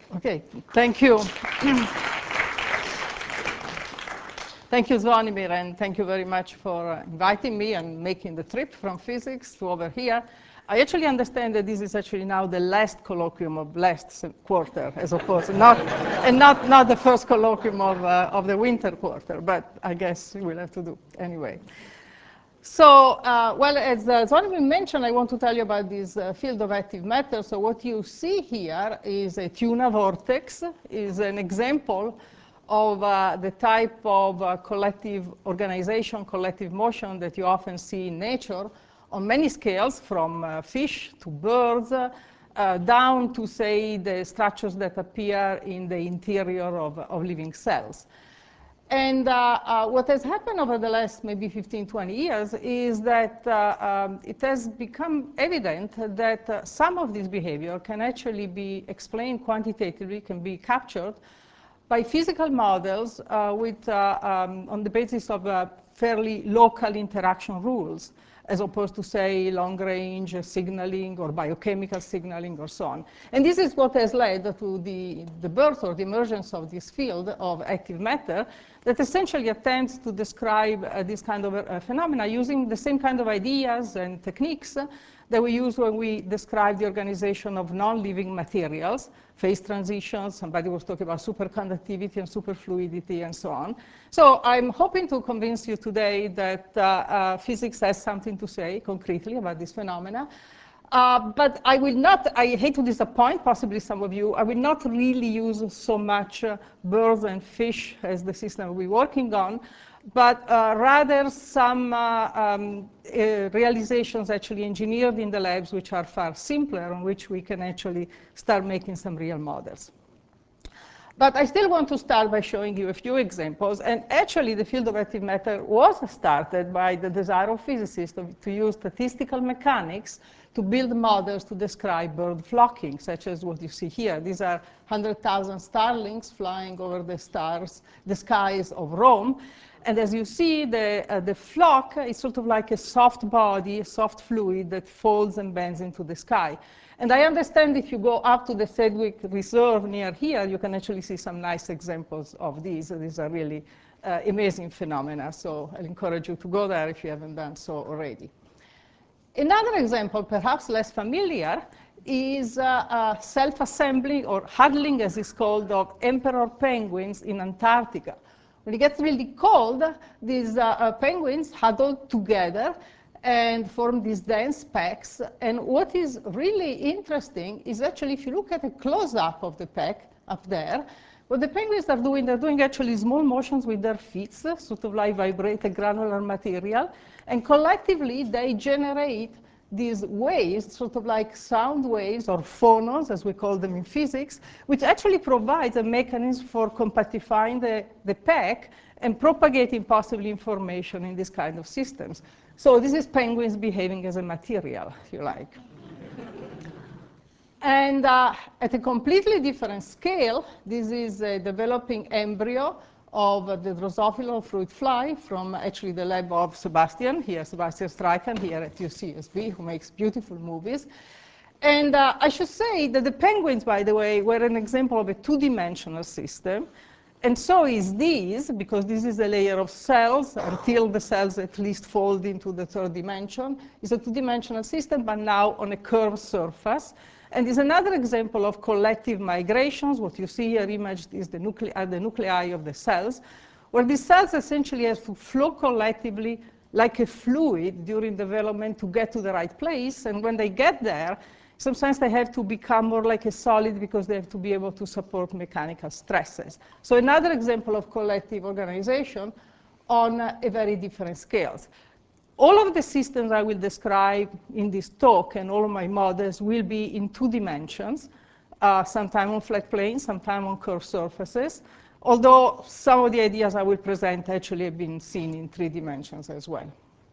Okay, thank you. Thank you, Zvonimir, and thank you very much for inviting me and making the trip from physics to over here. I actually understand that this is actually now the last colloquium of last quarter, as opposed not the first colloquium of the winter quarter, but I guess we'll have to do anyway. So, well, as Zvonimir mentioned, I want to tell you about this field of active matter. So what you see here is a tuna vortex, is an example of the type of collective organization, collective motion that you often see in nature on many scales, from fish to birds, down to, say, the structures that appear in the interior of living cells. And what has happened over the last maybe 15, 20 years is that it has become evident that some of this behavior can actually be explained quantitatively, can be captured by physical models on the basis of fairly local interaction rules, as opposed to, say, long-range signaling or biochemical signaling or so on. And this is what has led to the birth or the emergence of this field of active matter that essentially attempts to describe this kind of phenomena using the same kind of ideas and techniques that we use when we describe the organization of non-living materials, phase transitions. Somebody was talking about superconductivity and superfluidity and so on. So I'm hoping to convince you today that physics has something to say concretely about this phenomena. But I will not, I hate to disappoint possibly some of you, I will not really use so much birds and fish as the system we're working on, but rather some realizations actually engineered in the labs which are far simpler, on which we can actually start making some real models. But I still want to start by showing you a few examples. And actually, the field of active matter was started by the desire of physicists to use statistical mechanics to build models to describe bird flocking, such as what you see here. These are 100,000 starlings flying over the skies of Rome. And as you see, the flock is sort of like a soft body, a soft fluid that folds and bends into the sky. And I understand if you go up to the Sedgwick Reserve near here, you can actually see some nice examples of these. These are really amazing phenomena. So I'll encourage you to go there if you haven't done so already. Another example, perhaps less familiar, is self-assembling, or huddling as it's called, of emperor penguins in Antarctica. When it gets really cold, these penguins huddle together and form these dense packs. And what is really interesting is actually, if you look at a close-up of the pack up there, what the penguins are doing, they're doing actually small motions with their feet, sort of like vibrate a granular material. And collectively, they generate these waves, sort of like sound waves or phonons, as we call them in physics, which actually provides a mechanism for compactifying the pack and propagating possibly information in this kind of systems. So this is penguins behaving as a material, if you like. And at a completely different scale, this is a developing embryo of the Drosophila fruit fly from actually the lab of Sebastian Streichen here at UCSB, who makes beautiful movies. And I should say that the penguins, by the way, were an example of a two-dimensional system. And so is this, because this is a layer of cells until the cells at least fold into the third dimension. It's a two-dimensional system, but now on a curved surface. And is another example of collective migrations. What you see here imaged is the nuclei of the cells, where the cells essentially have to flow collectively like a fluid during development to get to the right place. And when they get there, sometimes they have to become more like a solid because they have to be able to support mechanical stresses. So another example of collective organization on a very different scales. All of the systems I will describe in this talk and all of my models will be in two dimensions, sometime on flat planes, sometime on curved surfaces, although some of the ideas I will present actually have been seen in 3 dimensions as well.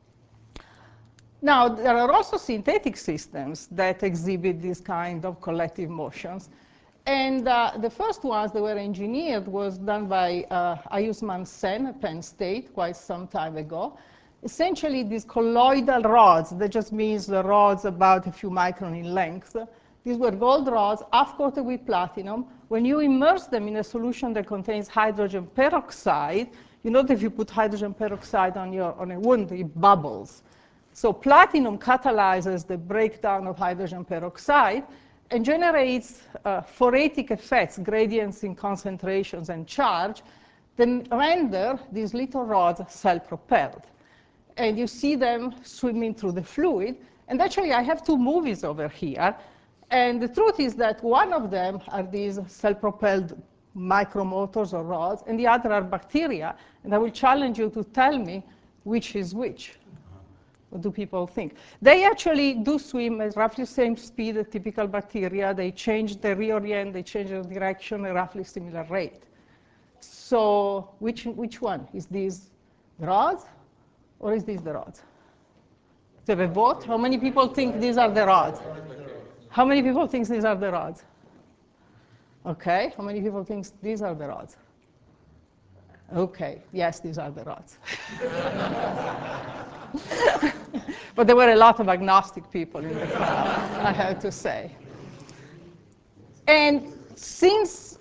Now, there are also synthetic systems that exhibit this kind of collective motions. And the first ones that were engineered was done by Ayushmann Sen at Penn State quite some time ago. Essentially, these colloidal rods, that just means the rods about a few microns in length, These were gold rods, half-coated with platinum. When you immerse them in a solution that contains hydrogen peroxide, you know that if you put hydrogen peroxide on a wound, it bubbles. So platinum catalyzes the breakdown of hydrogen peroxide and generates phoretic effects, gradients in concentrations and charge, then render these little rods self-propelled. And you see them swimming through the fluid. And actually, I have two movies over here. And the truth is that one of them are these self-propelled micromotors or rods, and the other are bacteria. And I will challenge you to tell me which is which. What do people think? They actually do swim at roughly the same speed as typical bacteria. They reorient, they change their direction at roughly similar rate. So which one? Is this the rods, or is this the rods? Do you have a vote? How many people think these are the rods? How many people think these are the rods? OK. How many people think these are the rods? OK. Yes, these are the rods. But there were a lot of agnostic people in the crowd, I have to say. And since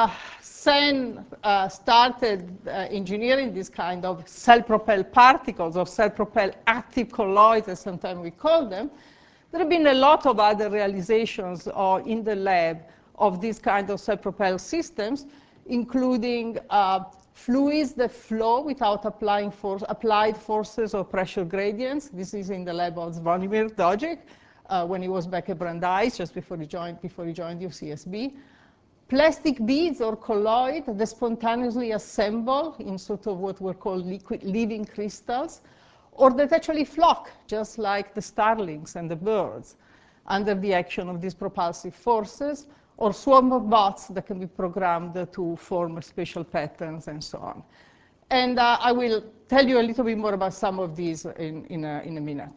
Sen started engineering this kind of self-propelled particles, or self-propelled active colloids, as sometimes we call them, there have been a lot of other realizations in the lab of these kind of self-propelled systems, including fluids that flow without applied forces or pressure gradients. This is in the lab of Zvonimir Dodig when he was back at Brandeis, just before he joined UCSB. Plastic beads or colloid that spontaneously assemble in sort of what were called liquid living crystals, or that actually flock, just like the starlings and the birds, under the action of these propulsive forces, or swarm of bots that can be programmed to form spatial patterns and so on. And I will tell you a little bit more about some of these in a minute.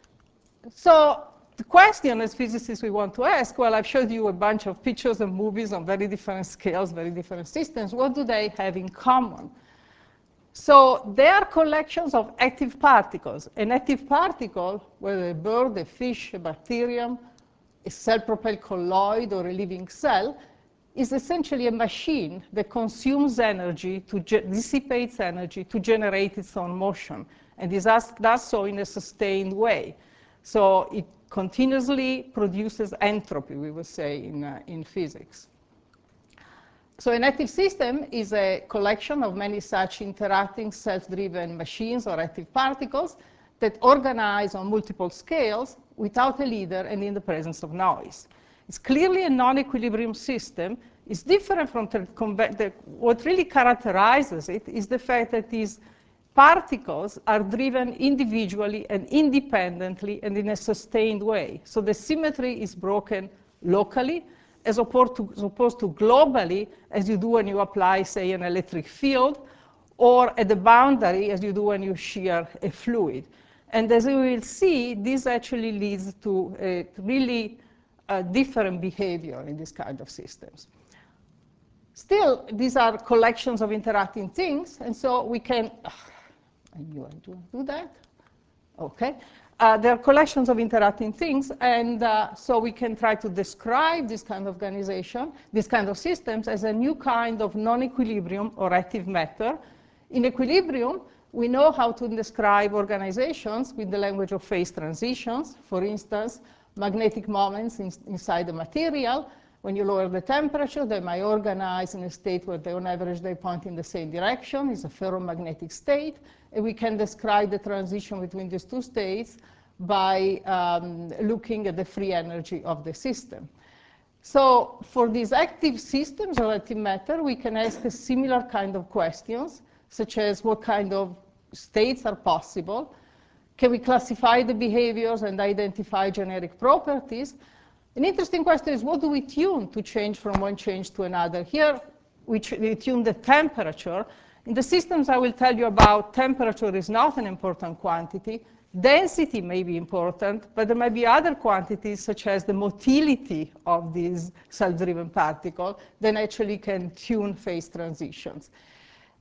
So the question as physicists we want to ask, well, I've showed you a bunch of pictures and movies on very different scales, very different systems. What do they have in common? So they are collections of active particles. An active particle, whether a bird, a fish, a bacterium, a self-propelled colloid, or a living cell, is essentially a machine that consumes energy, dissipates energy to generate its own motion, and does so in a sustained way. So it continuously produces entropy, we would say, in physics. So an active system is a collection of many such interacting self-driven machines or active particles that organize on multiple scales without a leader and in the presence of noise. It's clearly a non-equilibrium system. It's different from what really characterizes it is the fact that these particles are driven individually and independently and in a sustained way. So the symmetry is broken locally, as opposed to globally, as you do when you apply, say, an electric field, or at the boundary, as you do when you shear a fluid. And as we will see, this actually leads to a really different behavior in this kind of systems. Still, these are collections of interacting things, and so we can, I knew I do that. OK. There are collections of interacting things, and so we can try to describe this kind of organization, this kind of systems, as a new kind of non-equilibrium or active matter. In equilibrium, we know how to describe organizations with the language of phase transitions. For instance, magnetic moments inside the material. When you lower the temperature, they might organize in a state where they, on average, they point in the same direction. It's a ferromagnetic state. And we can describe the transition between these two states by looking at the free energy of the system. So for these active systems or active matter, we can ask a similar kind of questions, such as what kind of states are possible? Can we classify the behaviors and identify generic properties? An interesting question is, what do we tune to change from one change to another? Here, we tune the temperature. In the systems I will tell you about, temperature is not an important quantity. Density may be important, but there may be other quantities, such as the motility of these self-driven particles, that actually can tune phase transitions.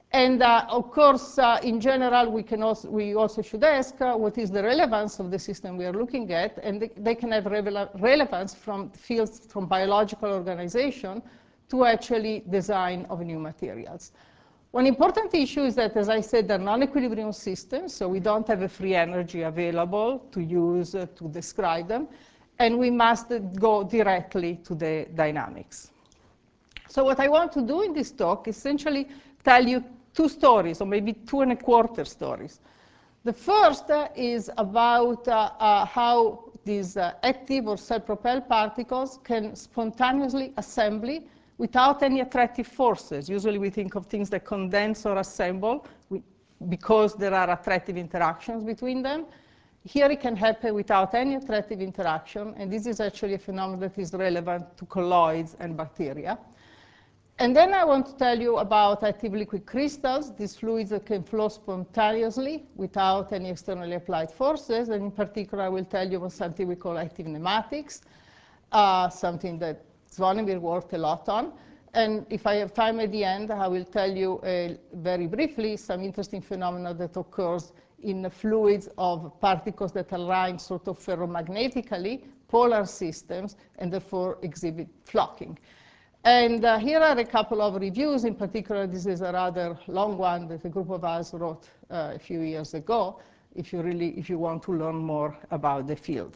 And of course, in general, we also should ask what is the relevance of the system we are looking at, and they can have relevance from fields from biological organization to actually design of new materials. One important issue is that, as I said, they're non-equilibrium systems, so we don't have a free energy available to use to describe them, and we must go directly to the dynamics. So what I want to do in this talk is essentially tell you two stories, or maybe 2.25 stories. The first is about how these active or self-propelled particles can spontaneously assemble without any attractive forces. Usually we think of things that condense or assemble because there are attractive interactions between them. Here it can happen without any attractive interaction, and this is actually a phenomenon that is relevant to colloids and bacteria. And then I want to tell you about active liquid crystals, these fluids that can flow spontaneously without any externally applied forces. And in particular, I will tell you about something we call active nematics, something that Zvonimir worked a lot on. And if I have time at the end, I will tell you very briefly some interesting phenomena that occurs in the fluids of particles that align sort of ferromagnetically, polar systems, and therefore exhibit flocking. And here are a couple of reviews. In particular, this is a rather long one that a group of us wrote a few years ago, if you want to learn more about the field.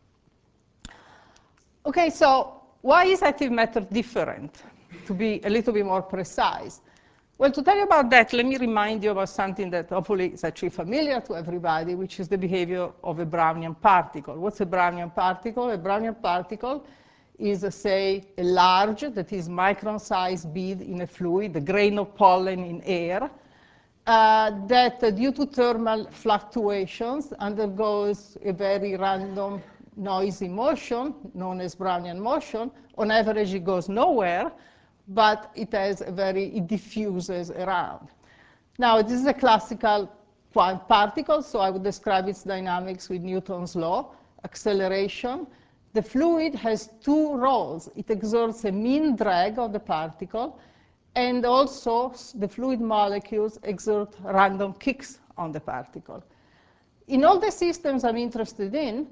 OK, so why is active matter different? To be a little bit more precise. Well, to tell you about that, let me remind you about something that hopefully is actually familiar to everybody, which is the behavior of a Brownian particle. What's a Brownian particle? A Brownian particle is, say, a large, that is micron-sized bead in a fluid, a grain of pollen in air, that due to thermal fluctuations undergoes a very random noisy motion known as Brownian motion. On average, it goes nowhere, but it diffuses around. Now, this is a classical particle, so I would describe its dynamics with Newton's law, acceleration. The fluid has two roles. It exerts a mean drag of the particle, and also the fluid molecules exert random kicks on the particle. In all the systems I'm interested in,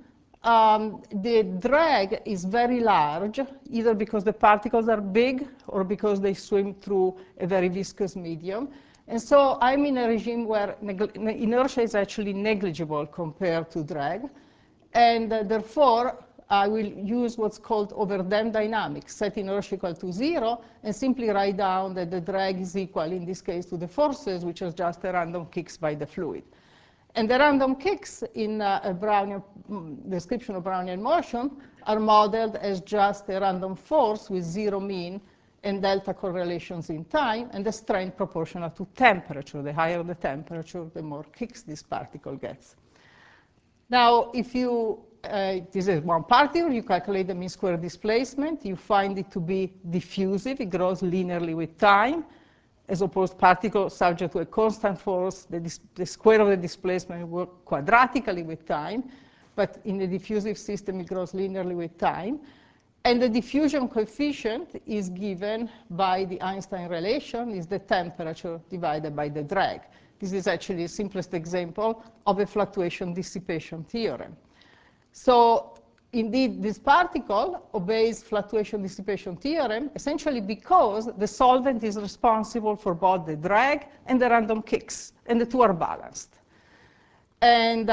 the drag is very large, either because the particles are big or because they swim through a very viscous medium. And so I'm in a regime where inertia is actually negligible compared to drag. And therefore, I will use what's called over-damped dynamics, set inertia equal to 0, and simply write down that the drag is equal, in this case, to the forces, which are just the random kicks by the fluid. And the random kicks in a Brownian description of Brownian motion are modeled as just a random force with 0 mean and delta correlations in time, and the strength proportional to temperature. The higher the temperature, the more kicks this particle gets. Now, if you this is one particle, you calculate the mean square displacement. You find it to be diffusive. It grows linearly with time, as opposed to particles subject to a constant force. The square of the displacement works quadratically with time. But in the diffusive system, it grows linearly with time. And the diffusion coefficient is given by the Einstein relation, is the temperature divided by the drag. This is actually the simplest example of a fluctuation dissipation theorem. So indeed, this particle obeys fluctuation dissipation theorem, essentially because the solvent is responsible for both the drag and the random kicks, and the two are balanced. And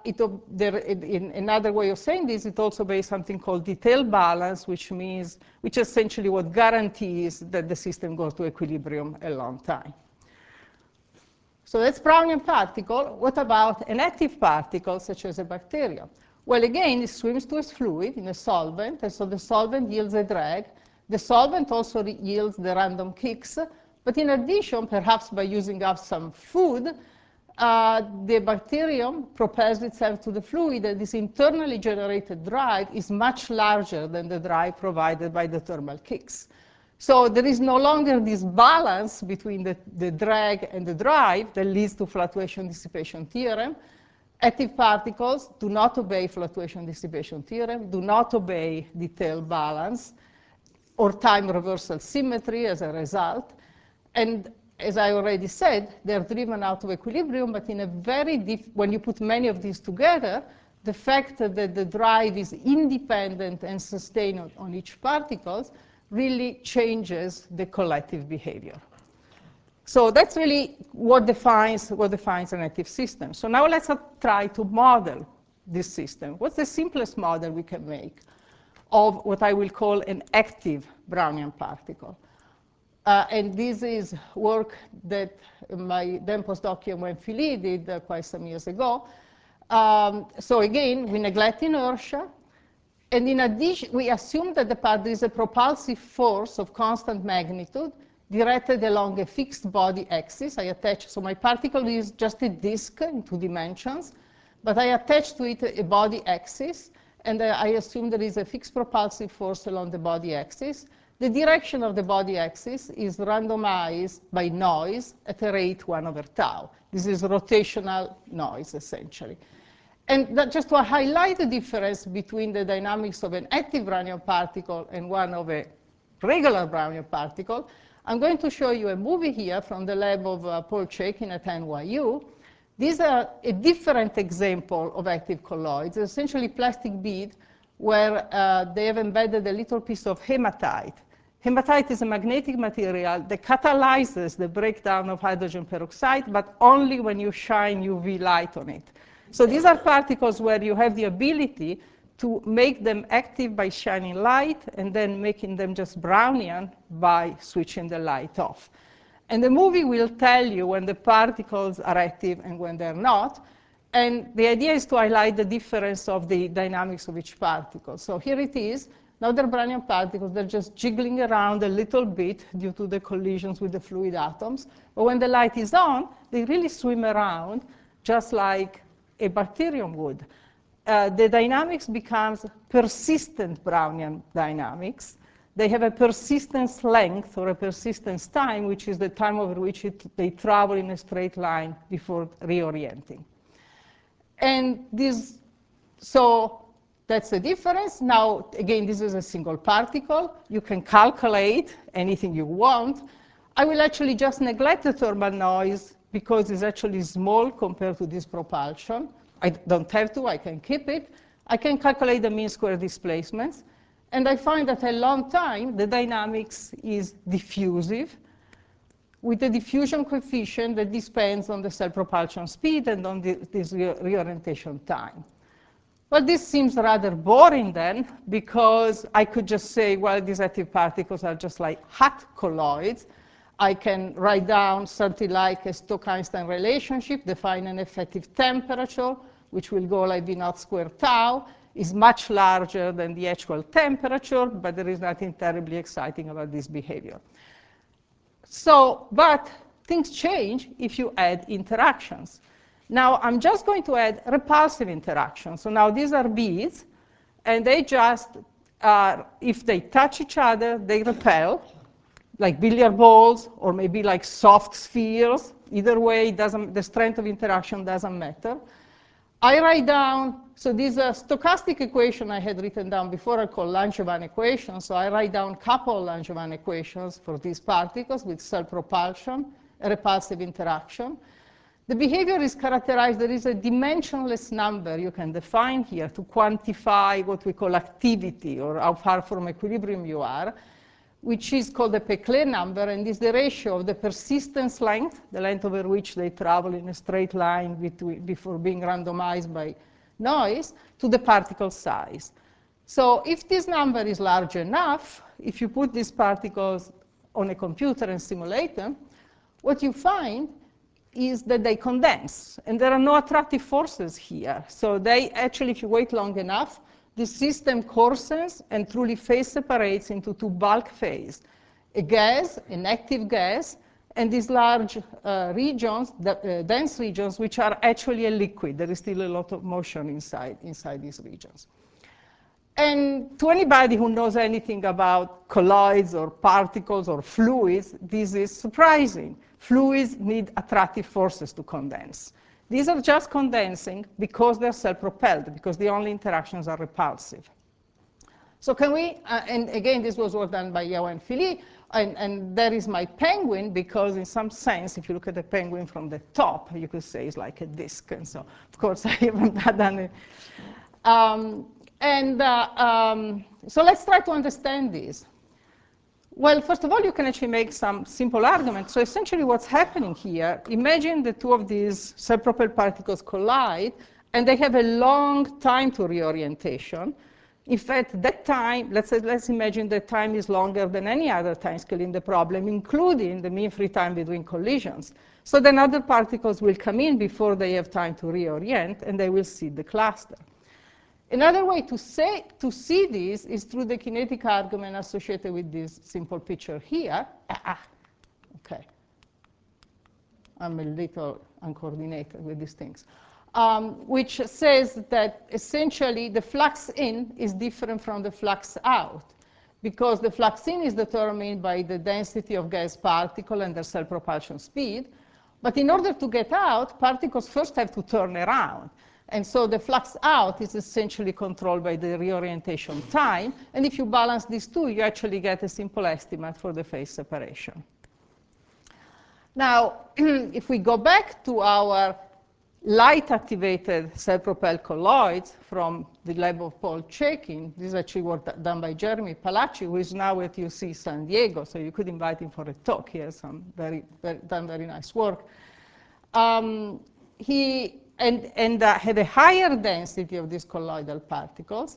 in another way of saying this, it also obeys something called detail balance, which essentially what guarantees that the system goes to equilibrium a long time. So that's Brownian particle. What about an active particle, such as a bacterium? Well, again, it swims to a fluid in a solvent, and so the solvent yields a drag. The solvent also yields the random kicks. But in addition, perhaps by using up some food, the bacterium propels itself to the fluid, and this internally generated drive is much larger than the drive provided by the thermal kicks. So there is no longer this balance between the drag and the drive that leads to fluctuation dissipation theorem. Active particles do not obey fluctuation dissipation theorem, do not obey detail balance, or time reversal symmetry as a result. And as I already said, they're driven out of equilibrium, but in a when you put many of these together, the fact that the drive is independent and sustained on each particle really changes the collective behavior. So that's really what defines an active system. So now let's try to model this system. What's the simplest model we can make of what I will call an active Brownian particle? And this is work that my then postdoc Yuen Philly did quite some years ago. So again, we neglect inertia. And in addition, we assume that there is a propulsive force of constant magnitude directed along a fixed body axis. So my particle is just a disk in 2 dimensions, but I attach to it a body axis, and I assume there is a fixed propulsive force along the body axis. The direction of the body axis is randomized by noise at a rate 1 over tau. This is rotational noise, essentially. And just to highlight the difference between the dynamics of an active Brownian particle and one of a regular Brownian particle, I'm going to show you a movie here from the lab of Paul Chaikin at NYU. These are a different example of active colloids, essentially plastic bead, where they have embedded a little piece of hematite. Hematite is a magnetic material that catalyzes the breakdown of hydrogen peroxide, but only when you shine UV light on it. So these are particles where you have the ability to make them active by shining light and then making them just Brownian by switching the light off. And the movie will tell you when the particles are active and when they're not. And the idea is to highlight the difference of the dynamics of each particle. So here it is. Now they're Brownian particles. They're just jiggling around a little bit due to the collisions with the fluid atoms. But when the light is on, they really swim around just like a bacterium would. The dynamics becomes persistent Brownian dynamics. They have a persistence length or a persistence time, which is the time over which they travel in a straight line before reorienting. And so that's the difference. Now, again, this is a single particle. You can calculate anything you want. I will actually just neglect the thermal noise because it's actually small compared to this propulsion. I don't have to. I can keep it. I can calculate the mean square displacements. And I find that at a long time, the dynamics is diffusive with a diffusion coefficient that depends on the cell propulsion speed and on this reorientation time. Well, this seems rather boring then, because I could just say, well, these active particles are just like hot colloids. I can write down something like a Stokes-Einstein relationship, define an effective temperature, which will go like V naught squared tau, is much larger than the actual temperature, but there is nothing terribly exciting about this behavior. So, but things change if you add interactions. Now, I'm just going to add repulsive interactions. So now these are beads, and they just, if they touch each other, they repel, like billiard balls, or maybe like soft spheres. Either way, the strength of interaction doesn't matter. I write down, so this stochastic equation I had written down before I call Langevin equation. So I write down a couple of Langevin equations for these particles with cell propulsion, a repulsive interaction. The behavior is characterized, there is a dimensionless number you can define here to quantify what we call activity, or how far from equilibrium you are, which is called the Peclet number, and is the ratio of the persistence length, the length over which they travel in a straight line before being randomized by noise, to the particle size. So if this number is large enough, if you put these particles on a computer and simulate them, what you find is that they condense. And there are no attractive forces here. So they actually, if you wait long enough, the system coarsens and truly phase separates into 2 bulk phases, a gas, an active gas, and these large regions, dense regions, which are actually a liquid. There is still a lot of motion inside these regions. And to anybody who knows anything about colloids or particles or fluids, this is surprising. Fluids need attractive forces to condense. These are just condensing because they're self-propelled, because the only interactions are repulsive. So can we, and again, this was work done by Yuen Philly, and that is my penguin, because in some sense, if you look at the penguin from the top, you could say it's like a disk. And so, of course, I haven't done it. So let's try to understand this. Well, first of all, you can actually make some simple arguments. So essentially what's happening here, imagine the two of these self-propelled particles collide, and they have a long time to reorientation. In fact, that time, let's imagine that time is longer than any other time scale in the problem, including the mean free time between collisions. So then other particles will come in before they have time to reorient, and they will seed the cluster. Another way to see this is through the kinetic argument associated with this simple picture here. Okay. I'm a little uncoordinated with these things. Which says that essentially the flux in is different from the flux out, because the flux in is determined by the density of gas particle and their self-propulsion speed. But in order to get out, particles first have to turn around. And so the flux out is essentially controlled by the reorientation time. And if you balance these two, you actually get a simple estimate for the phase separation. Now, if we go back to our light-activated self-propelled colloids from the lab of Paul Chaikin, this is actually work done by Jeremy Palacci, who is now at UC San Diego. So you could invite him for a talk. He has some done very nice work. He had a higher density of these colloidal particles.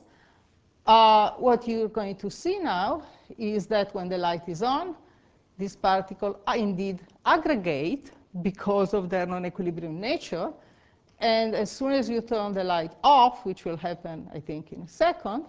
What you're going to see now is that when the light is on, these particles indeed aggregate because of their non-equilibrium nature. And as soon as you turn the light off, which will happen, I think, in a second,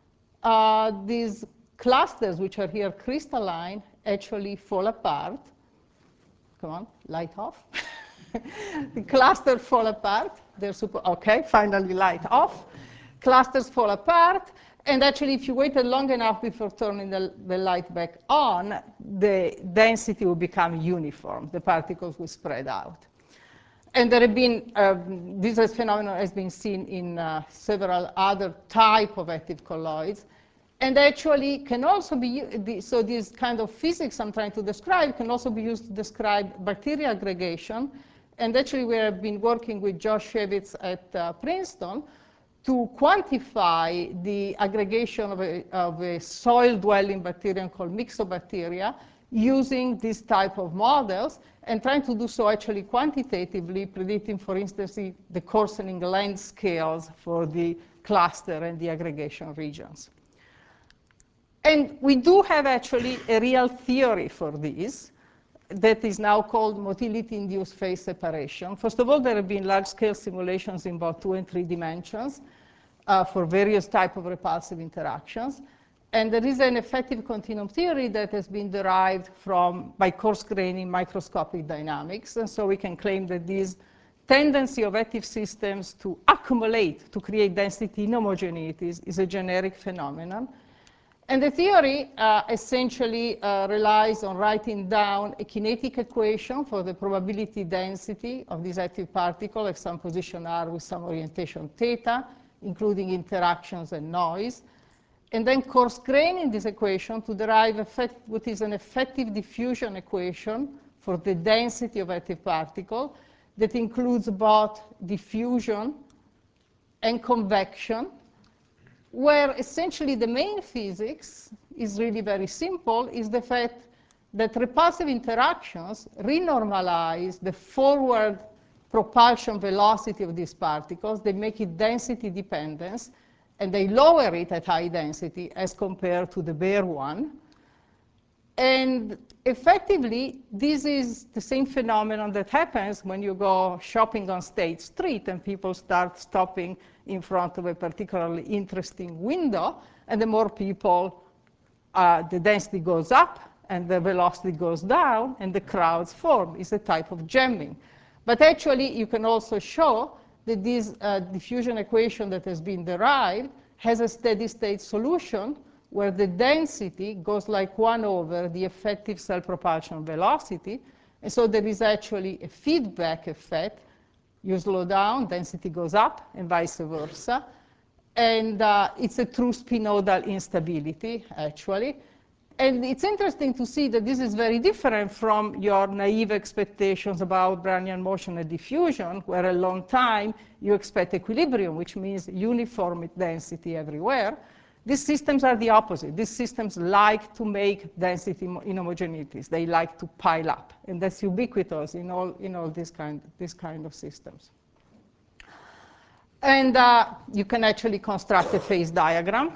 these clusters, which are here crystalline, actually fall apart. Come on, light off. The clusters fall apart. They're OK, finally light off. Clusters fall apart. And actually, if you waited long enough before turning the light back on, the density will become uniform. The particles will spread out. And there have been, this phenomenon has been seen in several other types of active colloids. And actually can also be, so this kind of physics I'm trying to describe can also be used to describe bacterial aggregation. And actually, we have been working with Josh Shevitz at Princeton to quantify the aggregation of a soil-dwelling bacterium called myxobacteria using this type of models, and trying to do so actually quantitatively, predicting, for instance, the coarsening length scales for the cluster and the aggregation regions. And we do have actually a real theory for this that is now called motility-induced phase separation. First of all, there have been large-scale simulations in both 2 and 3 dimensions for various types of repulsive interactions. And there is an effective continuum theory that has been derived by coarse-graining microscopic dynamics. And so we can claim that this tendency of active systems to accumulate, to create density inhomogeneities, is a generic phenomenon. And the theory essentially relies on writing down a kinetic equation for the probability density of this active particle at some position r with some orientation theta, including interactions and noise. And then coarse-graining this equation to derive what is an effective diffusion equation for the density of active particle that includes both diffusion and convection, where essentially the main physics is really very simple, is the fact that repulsive interactions renormalize the forward propulsion velocity of these particles. They make it density dependent, and they lower it at high density as compared to the bare one. And effectively, this is the same phenomenon that happens when you go shopping on State Street and people start stopping in front of a particularly interesting window. And the more people, the density goes up and the velocity goes down and the crowds form. It's a type of jamming. But actually, you can also show that this diffusion equation that has been derived has a steady state solution where the density goes like 1 over the effective self-propulsion velocity. And so there is actually a feedback effect. You slow down, density goes up, and vice versa. And it's a true spinodal instability, actually. And it's interesting to see that this is very different from your naive expectations about Brownian motion and diffusion, where a long time you expect equilibrium, which means uniform density everywhere. These systems are the opposite. These systems like to make density inhomogeneities. They like to pile up. And that's ubiquitous in all this kind of systems. And you can actually construct a phase diagram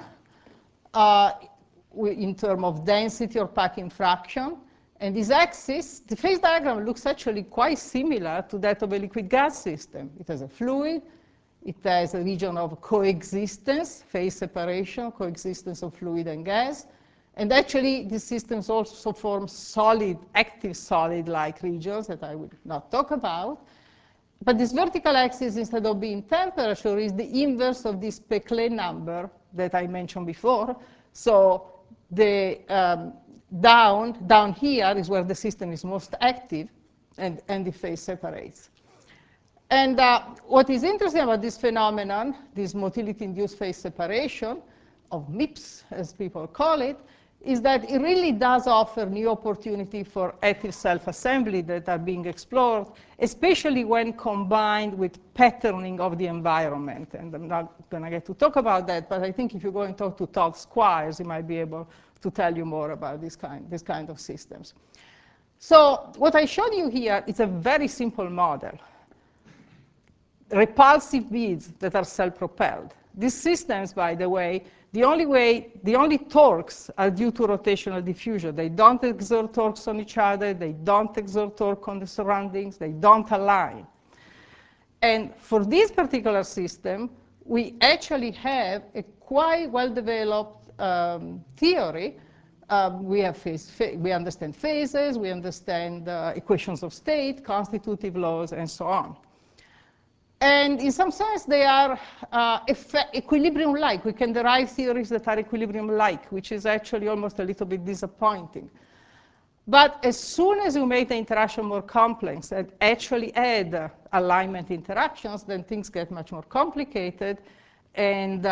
in terms of density or packing fraction. And this axis, the phase diagram looks actually quite similar to that of a liquid gas system. It has a fluid. It has a region of coexistence, phase separation, coexistence of fluid and gas. And actually, these systems also form solid, active solid-like regions that I will not talk about. But this vertical axis, instead of being temperature, is the inverse of this Peclet number that I mentioned before. So the down here is where the system is most active, and the phase separates. And what is interesting about this phenomenon, this motility-induced phase separation, of MIPS, as people call it, is that it really does offer new opportunity for active self-assembly that are being explored, especially when combined with patterning of the environment. And I'm not going to get to talk about that, but I think if you go and talk to Todd Squires, he might be able to tell you more about this kind of systems. So what I showed you here is a very simple model. Repulsive beads that are self-propelled. These systems, by the way, the only torques are due to rotational diffusion. They don't exert torques on each other. They don't exert torque on the surroundings. They don't align. And for this particular system, we actually have a quite well-developed theory. We understand phases. We understand equations of state, constitutive laws, and so on. And in some sense, they are equilibrium-like. We can derive theories that are equilibrium-like, which is actually almost a little bit disappointing. But as soon as you make the interaction more complex and actually add alignment interactions, then things get much more complicated. And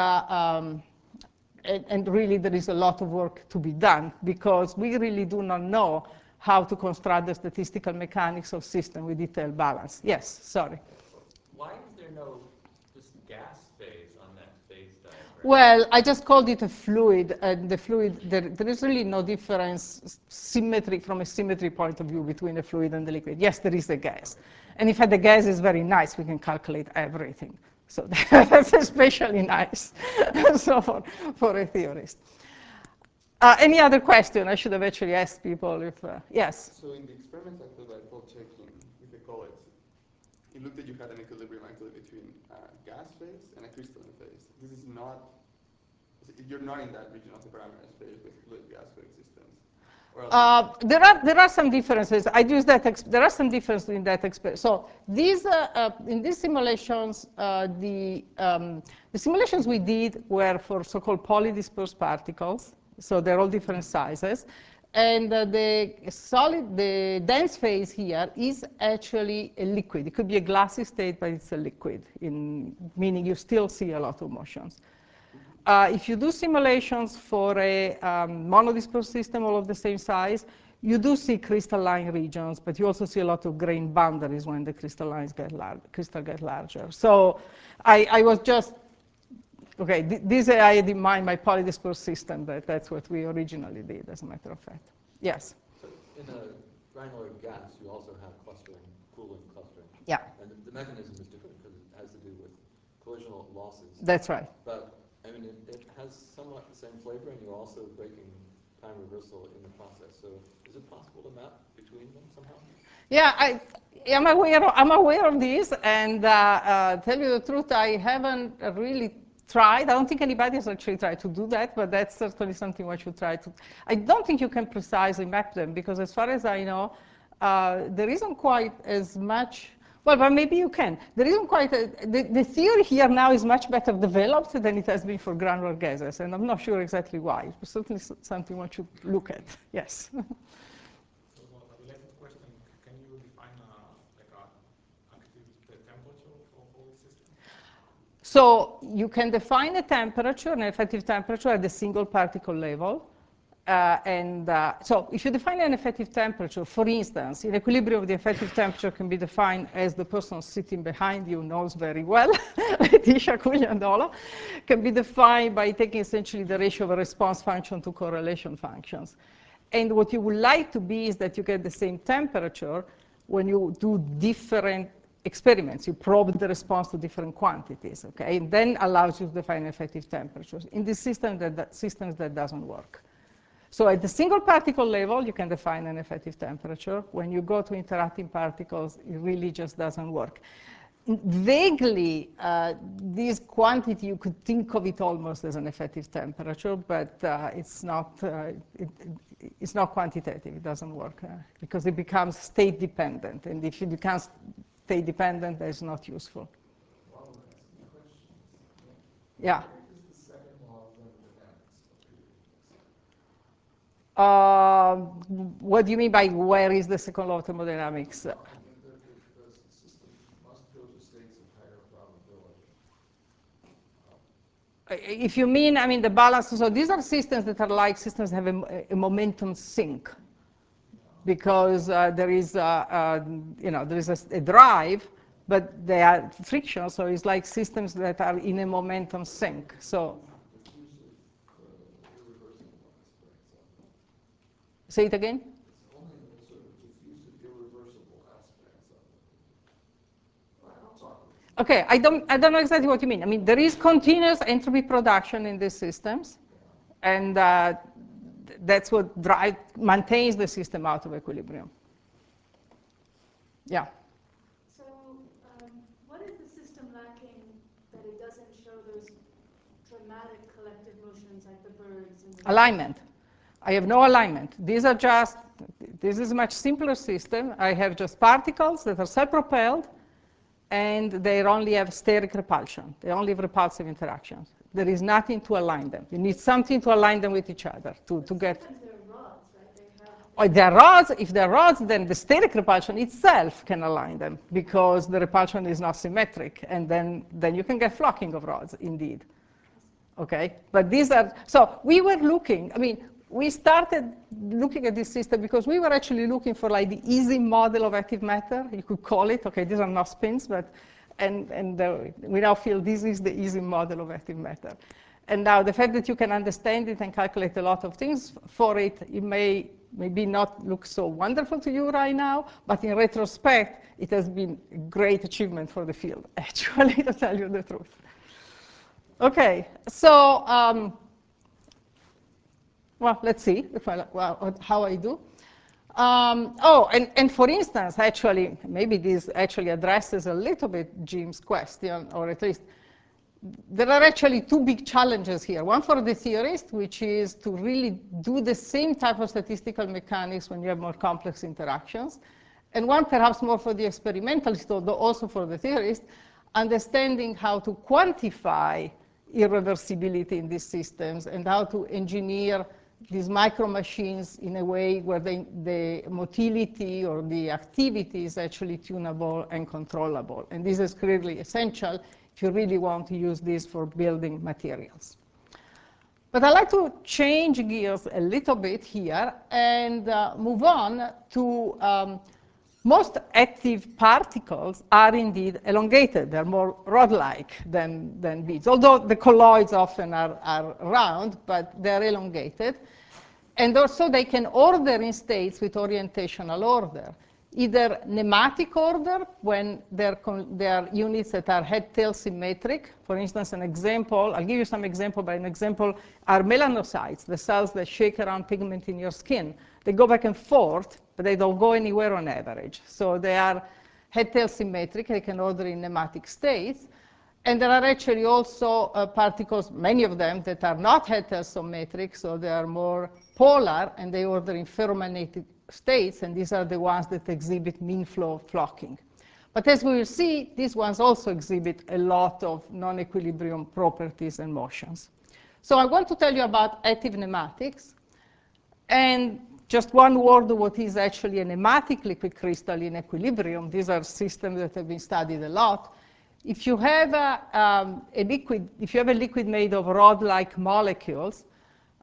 really, there is a lot of work to be done, because we really do not know how to construct the statistical mechanics of systems with detailed balance. Yes, sorry. Why is there no just gas phase on that phase diagram? Well, I just called it a fluid. And the fluid, there is really no difference from a symmetry point of view between the fluid and the liquid. Yes, there is a gas. And in fact, the gas is very nice. We can calculate everything. So that's especially nice so for a theorist. Any other question? I should have actually asked people if, yes? So in the experiments I did, fault checking with the colloids, it looked that you had an equilibrium actually between gas phase and a crystalline phase. This is not, you're not in that region of the parameter space with fluid gas coexistence. There are some differences. I use that. There are some differences in that experiment. So these in these simulations, the simulations we did were for so-called polydispersed particles. So they're all different sizes. And the dense phase here is actually a liquid. It could be a glassy state, but it's a liquid, meaning you still see a lot of motions. If you do simulations for a monodispersed system, all of the same size, you do see crystalline regions, but you also see a lot of grain boundaries when the crystal get larger. So I was just, OK, I had in mind my polydispersed system. That's what we originally did, as a matter of fact. Yes? So in a granular gas, you also have clustering, cooling clustering. Yeah. And the mechanism is different because it has to do with collisional losses. That's right. But I mean, it has somewhat the same flavor, and you're also breaking time reversal in the process. So is it possible to map between them somehow? Yeah, I'm aware of this, and tell you the truth, I haven't really tried. I don't think anybody has actually tried to do that, but that's certainly something we should try to. I don't think you can precisely map them, because as far as I know, there isn't quite as much. Well, but maybe you can. There isn't quite the theory here now is much better developed than it has been for granular gases, and I'm not sure exactly why. It's certainly something one should look at. Yes. So a related question: can you define the temperature for the system? So you can define a temperature, an effective temperature, at the single particle level. So if you define an effective temperature, for instance, in equilibrium, the effective temperature can be defined as the person sitting behind you knows very well, Letitia Cugliandolo, can be defined by taking essentially the ratio of a response function to correlation functions. And what you would like to be is that you get the same temperature when you do different experiments. You probe the response to different quantities, okay? And then allows you to define effective temperatures. In this system, systems, that doesn't work. So at the single particle level, you can define an effective temperature. When you go to interacting particles, it really just doesn't work. Vaguely, this quantity, you could think of it almost as an effective temperature, but it's not quantitative. It doesn't work because it becomes state dependent. And if it becomes state dependent, that's not useful. While we're asking questions, Yeah. where is the second law of thermodynamics appearing? What do you mean by where is the second law of thermodynamics? The system must go to states of higher probability. If you mean, I mean, the balance, so these are systems that are like systems that have a momentum sink. Because there is, there is a drive, but they are friction, so it's like systems that are in a momentum sink. So, say it again? It's only the sort of diffusive, irreversible aspects of it. Well, I'll talk about it. Okay, I don't know exactly what you mean. I mean, there is continuous entropy production in these systems, and that's what maintains the system out of equilibrium. Yeah. So, what is the system lacking that it doesn't show those dramatic collective motions like the birds? And the Alignment. I have no alignment. These are just, this is a much simpler system. I have just particles that are self-propelled, and they only have steric repulsion. They only have repulsive interactions. There is nothing to align them. You need something to align them with each other to get. Sometimes they're rods, right? Or they're rods. If they're rods, then the steric repulsion itself can align them because the repulsion is not symmetric, and then you can get flocking of rods, indeed. Okay, but these are, so we were looking, I mean, we started looking at this system because we were actually looking for like the easy model of active matter, you could call it. Okay, these are not spins, but, we now feel this is the easy model of active matter. And now the fact that you can understand it and calculate a lot of things for it, it may maybe not look so wonderful to you right now, but in retrospect, it has been a great achievement for the field, actually, to tell you the truth. Okay, so, well, let's see if how I do. And for instance, actually, maybe this actually addresses a little bit Jim's question, or at least there are actually two big challenges here. One for the theorist, which is to really do the same type of statistical mechanics when you have more complex interactions. And one perhaps more for the experimentalist, although also for the theorist, understanding how to quantify irreversibility in these systems and how to engineer these micro machines in a way where the motility or the activity is actually tunable and controllable. And this is clearly essential if you really want to use this for building materials. But I'd like to change gears a little bit here and move on to most active particles are indeed elongated. They're more rod-like than beads, although the colloids often are round, but they're elongated. And also they can order in states with orientational order, either nematic order when they're units that are head-tail symmetric. For instance, an example, I'll give you some example, but an example are melanocytes, the cells that shake around pigment in your skin. They go back and forth, but they don't go anywhere on average. So they are head-tail symmetric. They can order in nematic states. And there are actually also particles, many of them, that are not head-tail symmetric, so they are more polar, and they order in ferromagnetic states, and these are the ones that exhibit mean flow flocking. But as we will see, these ones also exhibit a lot of non-equilibrium properties and motions. So I want to tell you about active nematics. And just one word of what is actually a nematic liquid crystal in equilibrium. These are systems that have been studied a lot. If you have a liquid made of rod-like molecules,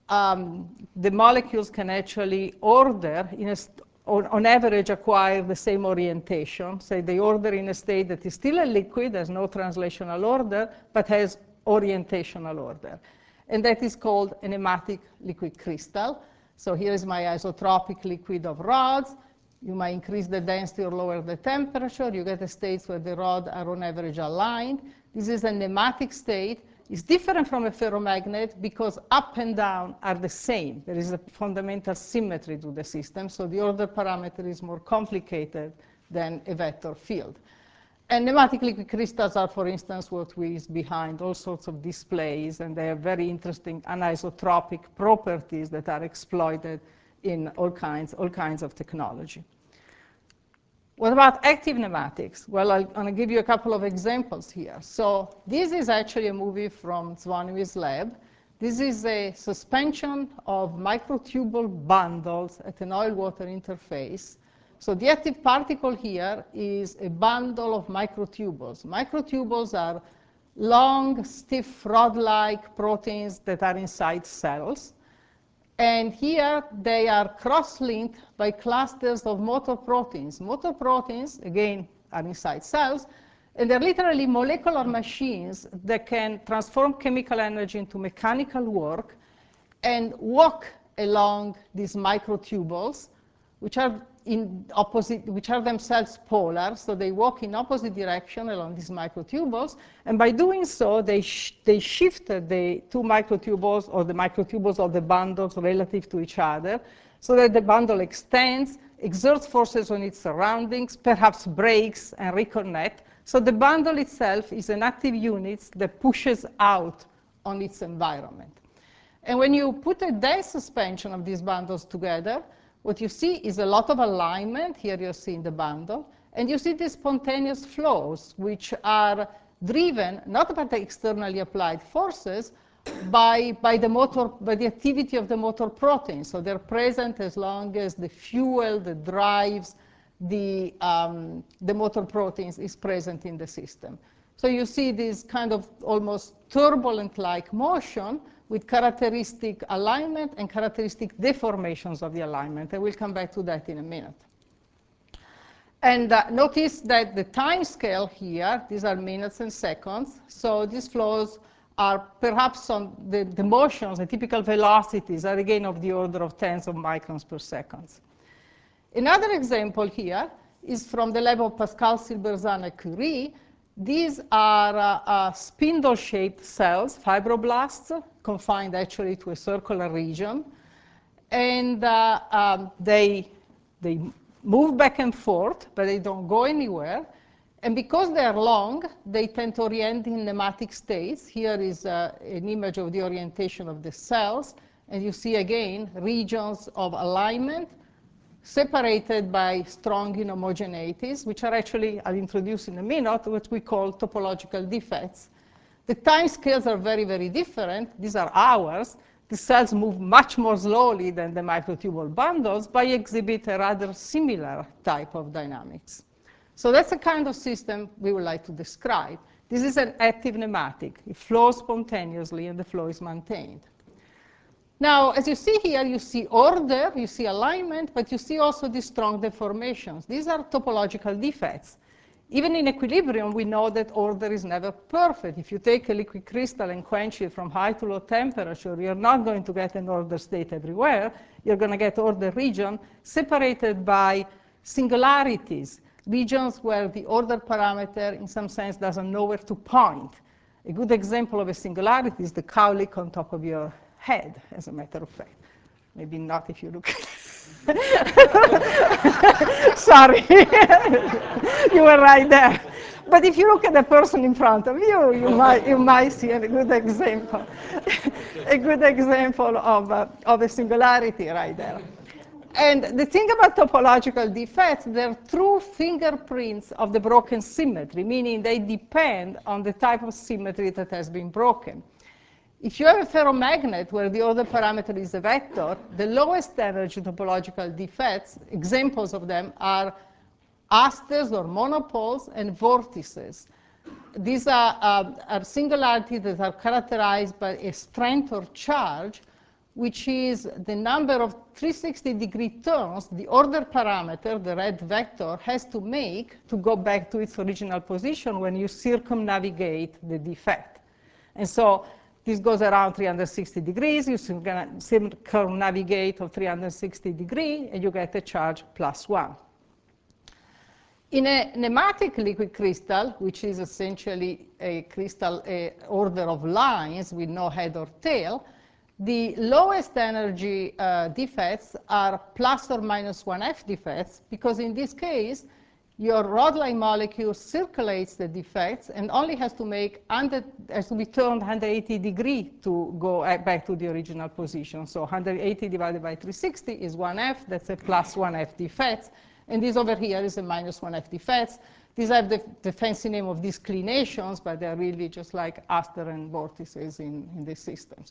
the molecules can actually order, on average, acquire the same orientation. Say they order in a state that is still a liquid, has no translational order, but has orientational order. And that is called a nematic liquid crystal. So here is my isotropic liquid of rods. You might increase the density or lower the temperature. You get the states where the rods are on average aligned. This is a nematic state. It's different from a ferromagnet because up and down are the same. There is a fundamental symmetry to the system, so the order parameter is more complicated than a vector field. And nematic liquid crystals are, for instance, what is behind all sorts of displays, and they have very interesting anisotropic properties that are exploited in all kinds of technology. What about active nematics? Well, I'm going to give you a couple of examples here. So this is actually a movie from Zvonimir's lab. This is a suspension of microtubule bundles at an oil-water interface. So the active particle here is a bundle of microtubules. Microtubules are long, stiff, rod-like proteins that are inside cells. And here they are cross-linked by clusters of motor proteins. Motor proteins, again, are inside cells. And they're literally molecular machines that can transform chemical energy into mechanical work and walk along these microtubules, which are themselves polar, so they walk in opposite direction along these microtubules, and by doing so, they shifted the two microtubules, or the microtubules of the bundles relative to each other, so that the bundle extends, exerts forces on its surroundings, perhaps breaks and reconnect. So the bundle itself is an active unit that pushes out on its environment. And when you put a dense suspension of these bundles together, what you see is a lot of alignment. Here you're seeing the bundle. And you see these spontaneous flows, which are driven not by the externally applied forces, by the activity of the motor proteins. So they're present as long as the fuel that drives the motor proteins is present in the system. So you see this kind of almost turbulent-like motion with characteristic alignment and characteristic deformations of the alignment. And we'll come back to that in a minute. And notice that the time scale here, these are minutes and seconds. So these flows are perhaps on the motions, the typical velocities are again of the order of tens of microns per second. Another example here is from the lab of Pascal Silberzan at Curie. These are spindle-shaped cells, fibroblasts, confined actually to a circular region. And they move back and forth, but they don't go anywhere. And because they are long, they tend to orient in nematic states. Here is an image of the orientation of the cells. And you see, again, regions of alignment separated by strong inhomogeneities, which are actually, I'll introduce in a minute, what we call topological defects. The time scales are very, very different. These are hours. The cells move much more slowly than the microtubule bundles, but exhibit a rather similar type of dynamics. So that's the kind of system we would like to describe. This is an active nematic. It flows spontaneously, and the flow is maintained. Now, as you see here, you see order, you see alignment, but you see also these strong deformations. These are topological defects. Even in equilibrium, we know that order is never perfect. If you take a liquid crystal and quench it from high to low temperature, you're not going to get an order state everywhere. You're going to get order region separated by singularities, regions where the order parameter, in some sense, doesn't know where to point. A good example of a singularity is the cowlick on top of your head, as a matter of fact. Maybe not if you look at it. Sorry. You were right there. But if you look at the person in front of you, you might see a good example, of a singularity right there. And the thing about topological defects, they're true fingerprints of the broken symmetry, meaning they depend on the type of symmetry that has been broken. If you have a ferromagnet where the order parameter is a vector, the lowest energy topological defects, examples of them are asters or monopoles and vortices. These are singularities that are characterized by a strength or charge which is the number of 360-degree turns the order parameter, the red vector, has to make to go back to its original position when you circumnavigate the defect. And so this goes around 360 degrees. You circumnavigate of 360 degrees, and you get a charge +1. In a nematic liquid crystal, which is essentially a crystal order of lines with no head or tail, the lowest energy defects are plus or minus 1F defects, because in this case, your rod-like molecule circulates the defects and only has to be turned 180 degrees to go back to the original position. So 180 divided by 360 is 1F. That's a plus 1F defects. And this over here is a minus 1F defects. These have the fancy name of disclinations, but they're really just like Astor and vortices in these systems.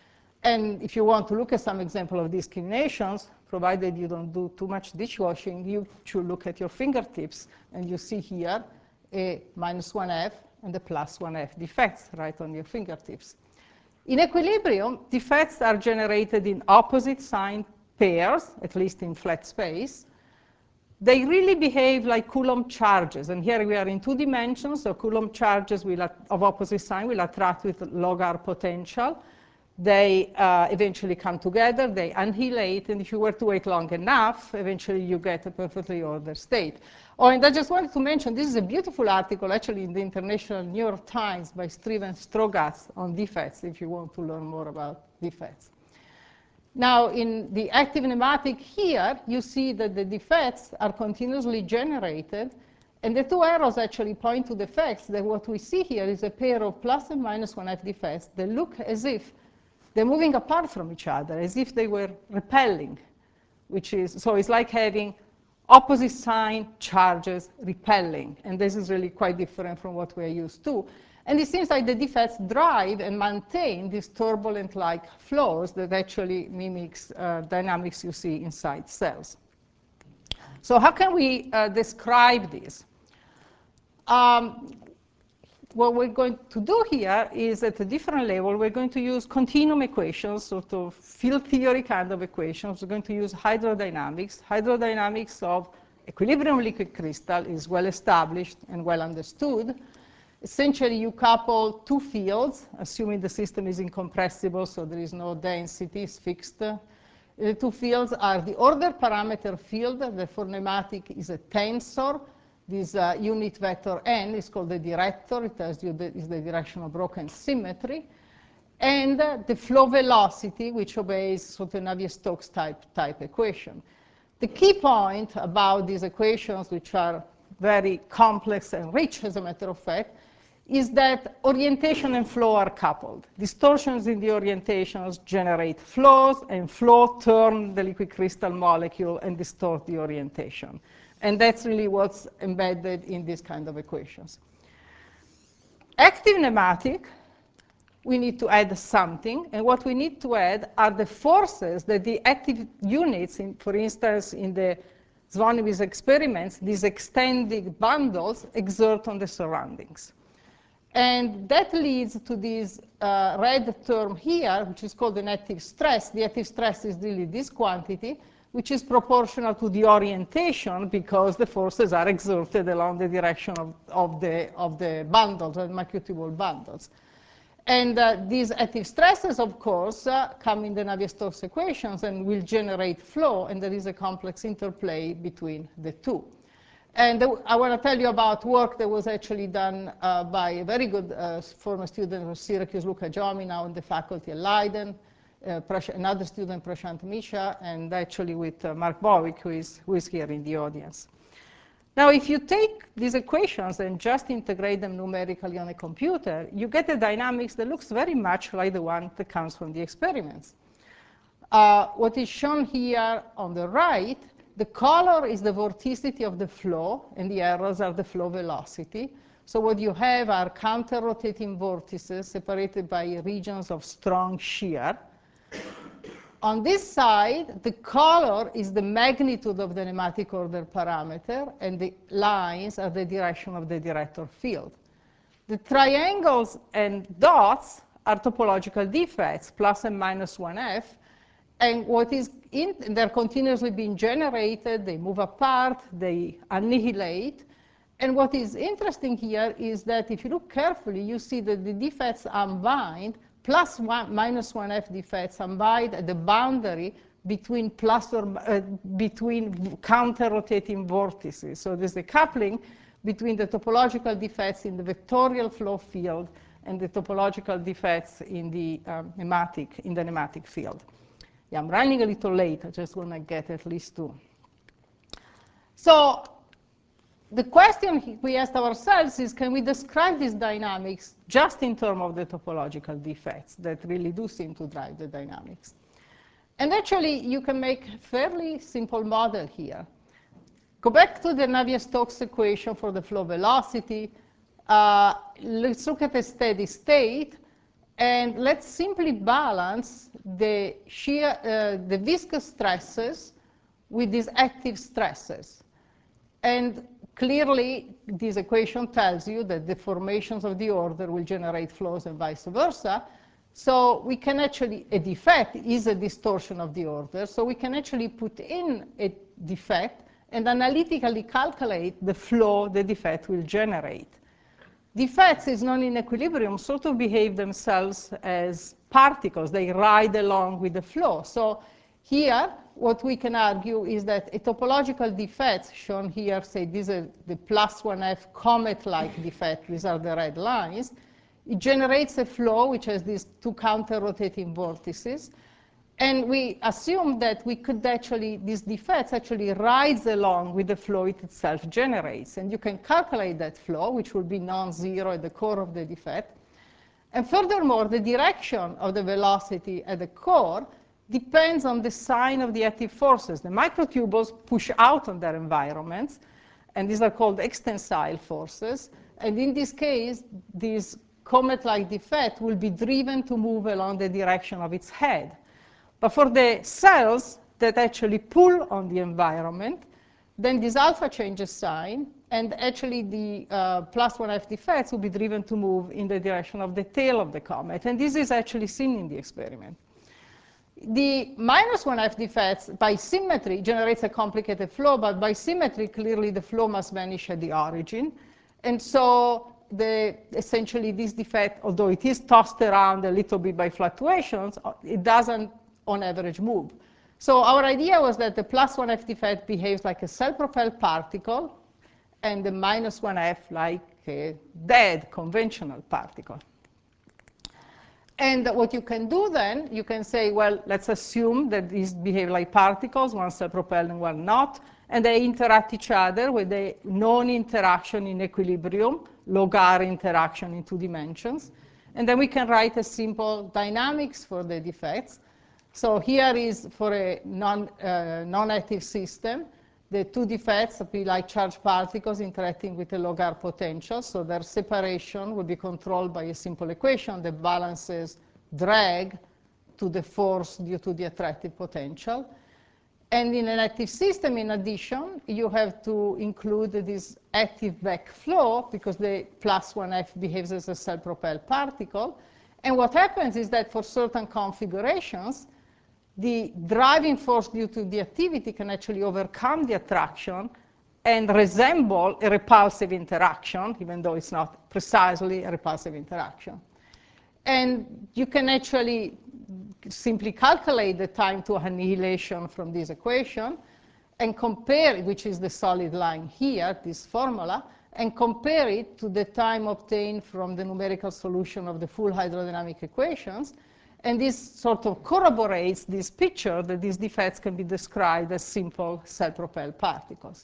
And if you want to look at some example of disclinations, provided you don't do too much dishwashing, you should look at your fingertips. And you see here a minus 1F and a plus 1F defects right on your fingertips. In equilibrium, defects are generated in opposite sign pairs, at least in flat space. They really behave like Coulomb charges. And here we are in 2 dimensions, so Coulomb charges of opposite sign will attract with log R potential. They eventually come together, they annihilate, and if you were to wait long enough, eventually you get a perfectly ordered state. Oh, and I just wanted to mention, this is a beautiful article, actually, in the International New York Times by Steven Strogatz on defects, if you want to learn more about defects. Now, in the active nematic here, you see that the defects are continuously generated, and the 2 arrows actually point to the fact that what we see here is a pair of plus and minus 1F defects that look as if they're moving apart from each other, as if they were repelling, so it's like having opposite sign charges repelling. And this is really quite different from what we're used to. And it seems like the defects drive and maintain these turbulent-like flows that actually mimics dynamics you see inside cells. So how can we describe this? What we're going to do here is at a different level, we're going to use continuum equations, sort of field theory kind of equations. We're going to use hydrodynamics. Hydrodynamics of equilibrium liquid crystal is well established and well understood. Essentially, you couple 2 fields, assuming the system is incompressible, so there is no density, it's fixed. The 2 fields are the order parameter field, that for nematic is a tensor. This unit vector n is called the director. It tells you that is the direction of broken symmetry. And the flow velocity, which obeys sort of Navier-Stokes type equation. The key point about these equations, which are very complex and rich, as a matter of fact, is that orientation and flow are coupled. Distortions in the orientations generate flows, and flow turn the liquid crystal molecule and distort the orientation. And that's really what's embedded in these kind of equations. Active nematic, we need to add something. And what we need to add are the forces that the active units, for instance, in the Zvonimir experiments, these extended bundles exert on the surroundings. And that leads to this red term here, which is called the active stress. The active stress is really this quantity, which is proportional to the orientation because the forces are exerted along the direction of the bundles, of the marketable bundles. And these active stresses, of course, come in the Navier-Stokes equations and will generate flow, and there is a complex interplay between the 2. And I want to tell you about work that was actually done by a very good former student of Syracuse, Luca Giomi, now in the faculty at Leiden, another student, Prashant Mishra, and actually with Mark Bowick, who is here in the audience. Now, if you take these equations and just integrate them numerically on a computer, you get a dynamics that looks very much like the one that comes from the experiments. What is shown here on the right, the color is the vorticity of the flow, and the arrows are the flow velocity. So what you have are counter-rotating vortices separated by regions of strong shear. On this side, the color is the magnitude of the nematic order parameter, and the lines are the direction of the director field. The triangles and dots are topological defects, plus and minus 1F, And what is they're continuously being generated, they move apart, they annihilate. And what is interesting here is that if you look carefully, you see that the defects unbind, minus 1f defects unbind at the boundary between between counter-rotating vortices. So there's a coupling between the topological defects in the vectorial flow field and the topological defects in the nematic field. Yeah, I'm running a little late. I just want to get at least two. So the question we asked ourselves is, can we describe these dynamics just in terms of the topological defects that really do seem to drive the dynamics? And actually, you can make a fairly simple model here. Go back to the Navier-Stokes equation for the flow velocity. Let's look at a steady state. And let's simply balance the viscous stresses with these active stresses. And clearly, this equation tells you that the formations of the order will generate flows and vice versa. So we can actually, a defect is a distortion of the order. So we can actually put in a defect and analytically calculate the flow the defect will generate. Defects is non-in-equilibrium sort of behave themselves as particles. They ride along with the flow. So here, what we can argue is that a topological defect, shown here, say these are the plus 1f comet-like defect, these are the red lines, it generates a flow which has these two counter-rotating vortices. And we assume that we could actually, these defects actually rides along with the flow it itself generates. And you can calculate that flow, which will be non-zero at the core of the defect. And furthermore, the direction of the velocity at the core depends on the sign of the active forces. The microtubules push out on their environments, and these are called extensile forces. And in this case, this comet-like defect will be driven to move along the direction of its head. But for the cells that actually pull on the environment, then this alpha changes sign, and actually the plus 1f defects will be driven to move in the direction of the tail of the comet. And this is actually seen in the experiment. The minus 1f defects, by symmetry, generates a complicated flow, but by symmetry, clearly the flow must vanish at the origin. And so essentially this defect, although it is tossed around a little bit by fluctuations, it doesn't on average move. So our idea was that the plus 1f defect behaves like a self-propelled particle, and the minus 1f like a dead conventional particle. And what you can do then, you can say, well, let's assume that these behave like particles, one self-propelled and one not, and they interact each other with a non-interaction in equilibrium, log-R interaction in 2 dimensions. And then we can write a simple dynamics for the defects. So here is for a non-active system. The 2 defects appear like charged particles interacting with a log-R potential. So their separation will be controlled by a simple equation that balances drag to the force due to the attractive potential. And in an active system, in addition, you have to include this active back flow, because the plus 1f behaves as a self-propelled particle. And what happens is that for certain configurations, the driving force due to the activity can actually overcome the attraction and resemble a repulsive interaction, even though it's not precisely a repulsive interaction. And you can actually simply calculate the time to annihilation from this equation and compare it, which is the solid line here, this formula, and compare it to the time obtained from the numerical solution of the full hydrodynamic equations. And this sort of corroborates this picture that these defects can be described as simple self-propelled particles.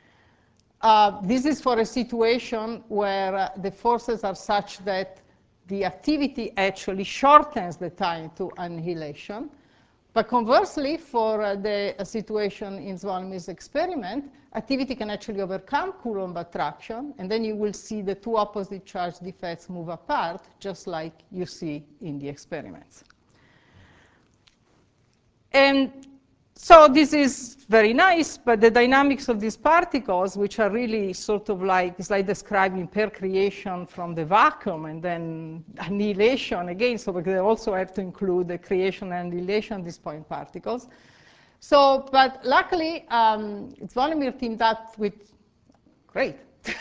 This is for a situation where the forces are such that the activity actually shortens the time to annihilation. But conversely, for the situation in Zvolny's experiment, activity can actually overcome Coulomb attraction, and then you will see the 2 opposite charge defects move apart, just like you see in the experiments. And So this is very nice, but the dynamics of these particles, which are really sort of like, it's like describing pair creation from the vacuum and then annihilation again, so they also have to include the creation and annihilation of these point particles. So, but luckily, Zvonimir teamed up with, great.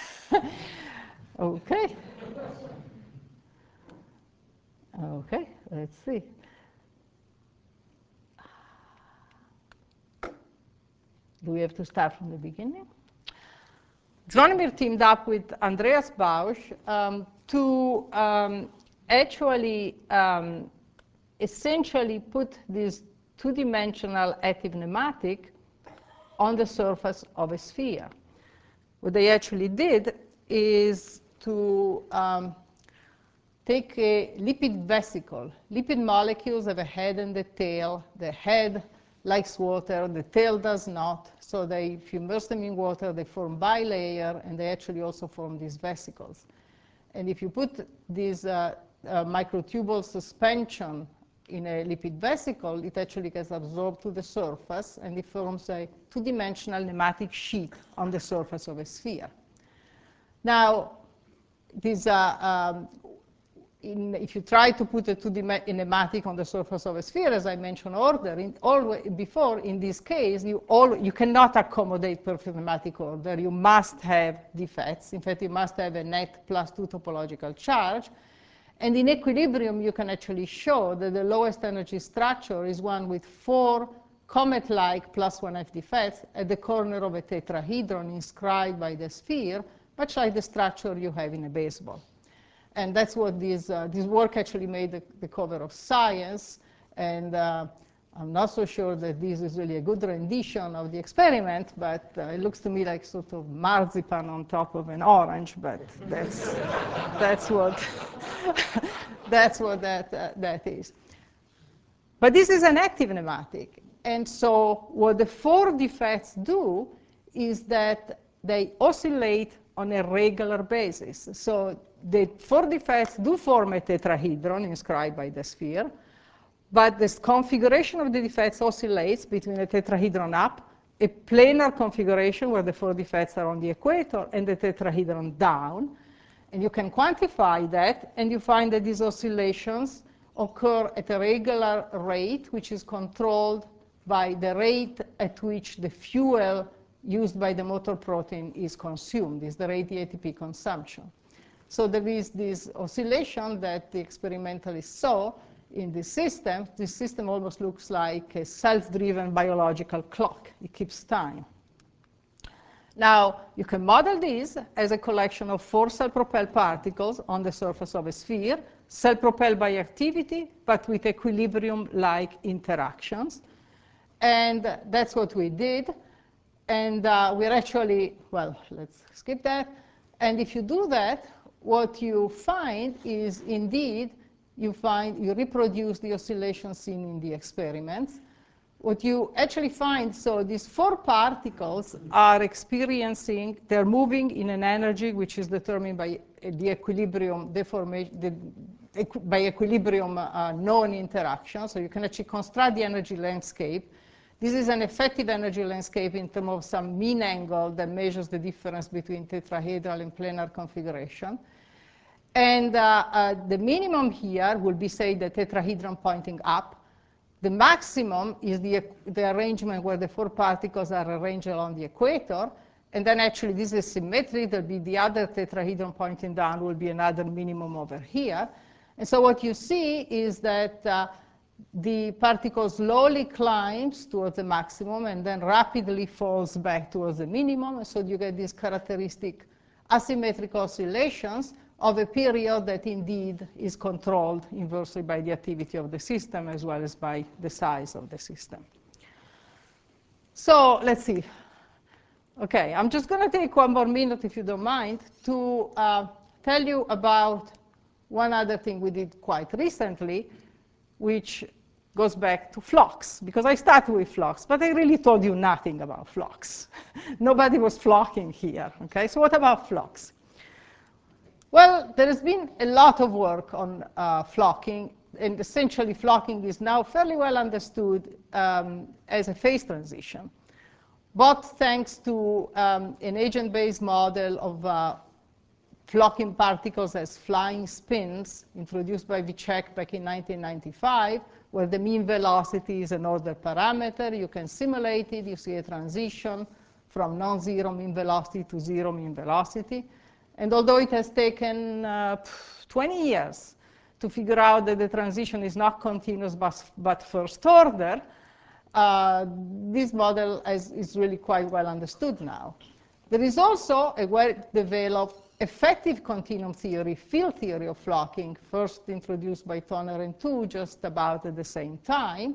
Okay. Okay, let's see. Do we have to start from the beginning? Zvonimir teamed up with Andreas Bausch to actually essentially put this two-dimensional active nematic on the surface of a sphere. What they actually did is to take a lipid vesicle. Lipid molecules have a head and a tail. The head likes water, the tail does not. So if you immerse them in water, they form bilayer, and they actually also form these vesicles. And if you put this microtubule suspension in a lipid vesicle, it actually gets absorbed to the surface, and it forms a two-dimensional nematic sheet on the surface of a sphere. Now, these if you try to put a nematic on the surface of a sphere, as I mentioned before, in this case, you cannot accommodate perfect nematic order. You must have defects. In fact, you must have a net +2 topological charge. And in equilibrium, you can actually show that the lowest energy structure is one with 4 comet-like +1f defects at the corner of a tetrahedron inscribed by the sphere, much like the structure you have in a baseball. And that's what this work actually made the cover of Science. And I'm not so sure that this is really a good rendition of the experiment, but it looks to me like sort of marzipan on top of an orange. But that's what that is. But this is an active nematic. And so what the 4 defects do is that they oscillate on a regular basis. So the 4 defects do form a tetrahedron inscribed by the sphere, but this configuration of the defects oscillates between a tetrahedron up, a planar configuration where the 4 defects are on the equator, and the tetrahedron down. And you can quantify that, and you find that these oscillations occur at a regular rate, which is controlled by the rate at which the fuel used by the motor protein is consumed, is the rate the ATP consumption. So there is this oscillation that the experimentalists saw in this system. This system almost looks like a self-driven biological clock. It keeps time. Now, you can model this as a collection of 4 cell-propelled particles on the surface of a sphere, cell-propelled by activity, but with equilibrium-like interactions. And that's what we did. And we're actually, well, let's skip that. And if you do that, what you find is indeed, you reproduce the oscillation seen in the experiments. What you actually find, so these 4 particles are experiencing, they're moving in an energy which is determined by the equilibrium deformation, by equilibrium non-interaction. So you can actually construct the energy landscape. This is an effective energy landscape in terms of some mean angle that measures the difference between tetrahedral and planar configuration. And the minimum here will be, say, the tetrahedron pointing up. The maximum is the arrangement where the 4 particles are arranged along the equator. And then actually this is symmetry. There'll be the other tetrahedron pointing down will be another minimum over here. And so what you see is that the particle slowly climbs towards the maximum and then rapidly falls back towards the minimum. And so you get these characteristic asymmetric oscillations of a period that indeed is controlled inversely by the activity of the system as well as by the size of the system. So let's see. OK, I'm just going to take 1 more minute, if you don't mind, to tell you about one other thing we did quite recently, which goes back to flocks. Because I started with flocks, but I really told you nothing about flocks. Nobody was flocking here. OK, so what about flocks? Well, there has been a lot of work on flocking and essentially flocking is now fairly well understood as a phase transition, both thanks to an agent-based model of flocking particles as flying spins introduced by Vicek back in 1995, where the mean velocity is an order parameter. You can simulate it. You see a transition from non-zero mean velocity to zero mean velocity. And although it has taken 20 years to figure out that the transition is not continuous but first order, this model is really quite well understood now. There is also a well-developed effective continuum theory, field theory of flocking, first introduced by Toner and Tu just about at the same time,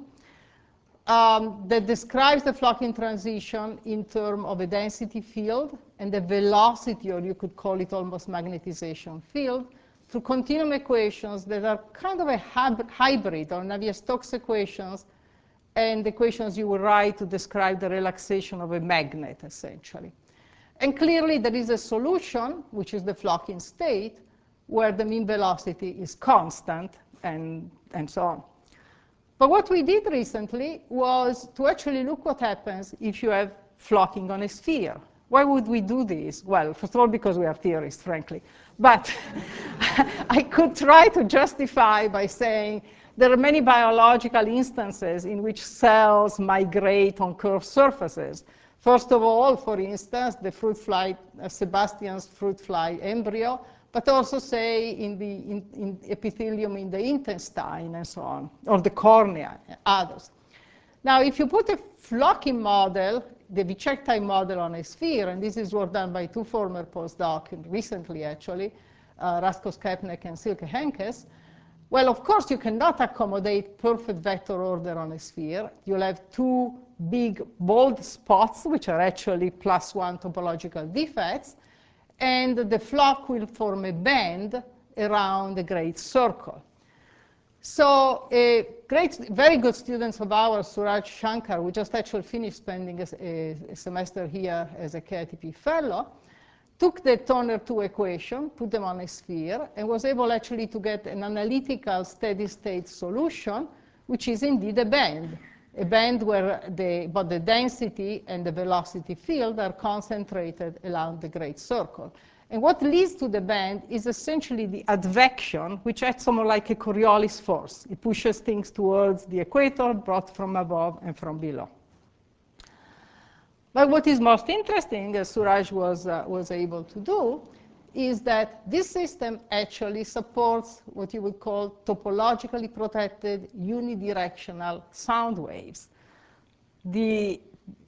that describes the flocking transition in terms of a density field and a velocity, or you could call it almost magnetization field, through continuum equations that are kind of a hybrid, or Navier-Stokes equations, and equations you would write to describe the relaxation of a magnet, essentially. And clearly, there is a solution, which is the flocking state, where the mean velocity is constant, and so on. But what we did recently was to actually look what happens if you have flocking on a sphere. Why would we do this? Well, first of all, because we are theorists, frankly. But I could try to justify by saying there are many biological instances in which cells migrate on curved surfaces. First of all, for instance, the fruit fly, Sebastian's fruit fly embryo, but also, say, in the epithelium in the intestine and so on, or the cornea, others. Now, if you put a flocking model, the Vicek type model, on a sphere, and this is work done by two former postdocs recently, actually, Rasko Skepnek and Silke Henkes, well, of course, you cannot accommodate perfect vector order on a sphere. You'll have two big bold spots, which are actually +1 topological defects, and the flock will form a band around a great circle. So very good students of ours, Suraj Shankar, who just actually finished spending a semester here as a KITP fellow, took the Toner-2 equation, put them on a sphere, and was able actually to get an analytical steady-state solution, which is indeed a band where both the density and the velocity field are concentrated around the great circle. And what leads to the band is essentially the advection, which acts somewhat like a Coriolis force. It pushes things towards the equator, brought from above and from below. But what is most interesting, as Suraj was able to do, is that this system actually supports what you would call topologically protected unidirectional sound waves. The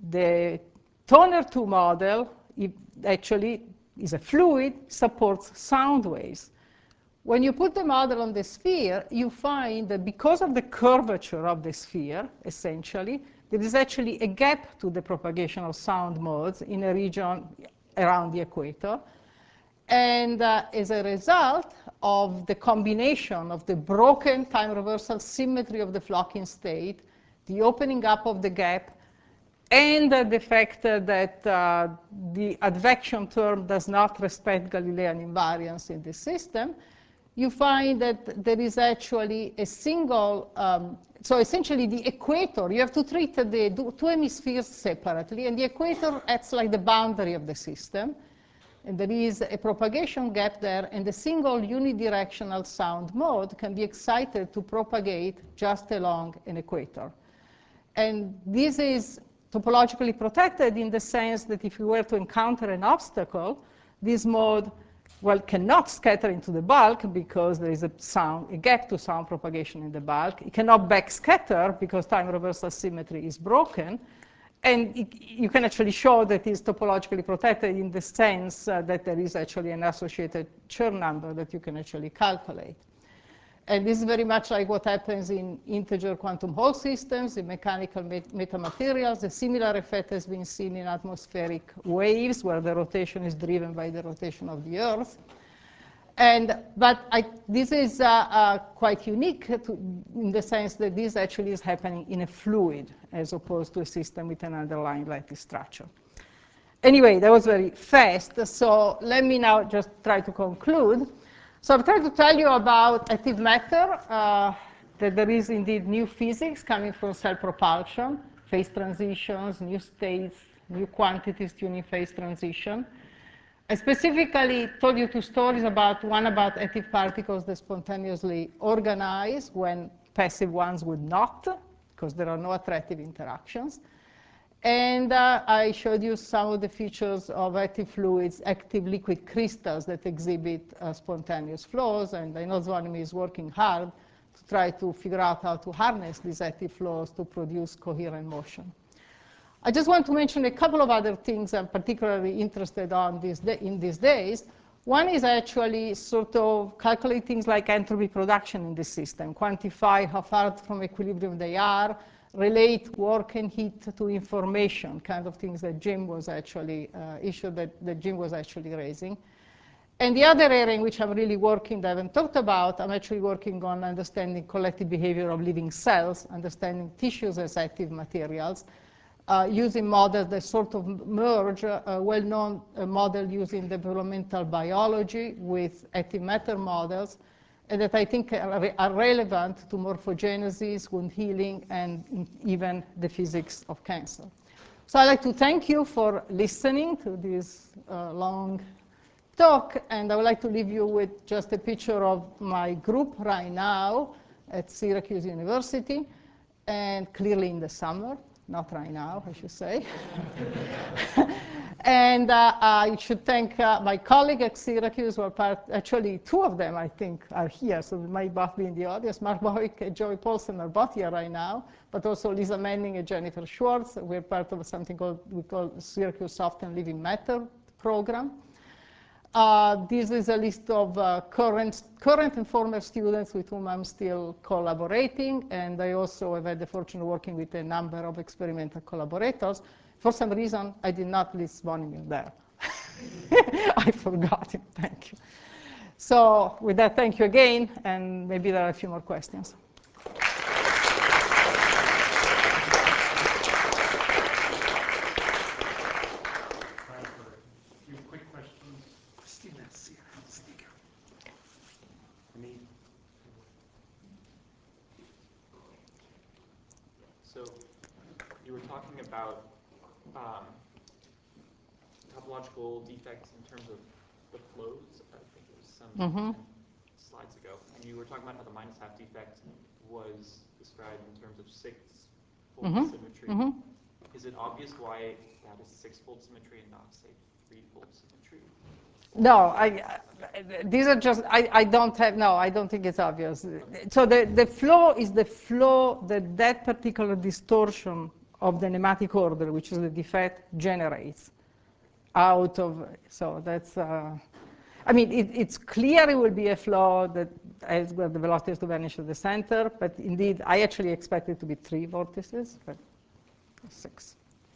Toner-2 model actually is a fluid, supports sound waves. When you put the model on the sphere, you find that because of the curvature of the sphere, essentially, there is actually a gap to the propagation of sound modes in a region around the equator. And as a result of the combination of the broken time reversal symmetry of the flocking state, the opening up of the gap, and the fact that the advection term does not respect Galilean invariance in the system, you find that there is actually a single, so essentially the equator, you have to treat the two hemispheres separately, and the equator acts like the boundary of the system. And there is a propagation gap there, and a single unidirectional sound mode can be excited to propagate just along an equator. And this is topologically protected in the sense that if you were to encounter an obstacle, this mode, well, cannot scatter into the bulk because there is a gap to sound propagation in the bulk. It cannot backscatter because time reversal symmetry is broken. And you can actually show that it's topologically protected in the sense that there is actually an associated Chern number that you can actually calculate. And this is very much like what happens in integer quantum Hall systems, in mechanical metamaterials. A similar effect has been seen in atmospheric waves, where the rotation is driven by the rotation of the Earth. But this is quite unique in the sense that this actually is happening in a fluid, as opposed to a system with an underlying lattice structure. Anyway, that was very fast. So let me now just try to conclude. So I've tried to tell you about active matter, that there is indeed new physics coming from cell propulsion, phase transitions, new states, new quantities tuning phase transition. I specifically told you two stories about one about active particles that spontaneously organize when passive ones would not, because there are no attractive interactions. And I showed you some of the features of active fluids, active liquid crystals that exhibit spontaneous flows. And I know Zvonimir is working hard to try to figure out how to harness these active flows to produce coherent motion. I just want to mention a couple of other things I'm particularly interested in these days. One is actually sort of calculate things like entropy production in the system, quantify how far from equilibrium they are, relate work and heat to information, kind of things that Jim was actually, issue that Jim was actually raising. And the other area in which I'm really working that I haven't talked about, I'm actually working on understanding collective behavior of living cells, understanding tissues as active materials, using models that sort of merge a well-known model using developmental biology with active matter models, and that I think are relevant to morphogenesis, wound healing, and even the physics of cancer. So I'd like to thank you for listening to this long talk, and I would like to leave you with just a picture of my group right now at Syracuse University, and clearly in the summer, not right now, I should say. And I should thank my colleague at Syracuse, who are actually two of them, I think, are here, so they might both be in the audience. Mark Bowick and Joey Paulson are both here right now, but also Lisa Manning and Jennifer Schwartz. We're part of something we call Syracuse Soft and Living Matter program. This is a list of current and former students with whom I'm still collaborating, and I also have had the fortune of working with a number of experimental collaborators. For some reason, I did not list Zvonimir there. I forgot him. Thank you. So with that, thank you again, and maybe there are a few more questions. So you were talking about topological defects in terms of the flows. I think it was some 10 slides ago. And you were talking about how the minus half defect was described in terms of six-fold symmetry. Is it obvious why that is six-fold symmetry and not, say, three-fold symmetry? No, these are just, I don't think it's obvious. So the flow is the flow that particular distortion of the nematic order, which is the defect, generates out of, so that's, I mean, it's clear it will be a flow that has where the velocity has to vanish at the center, but indeed, I actually expect it to be 3 vortices, but 6.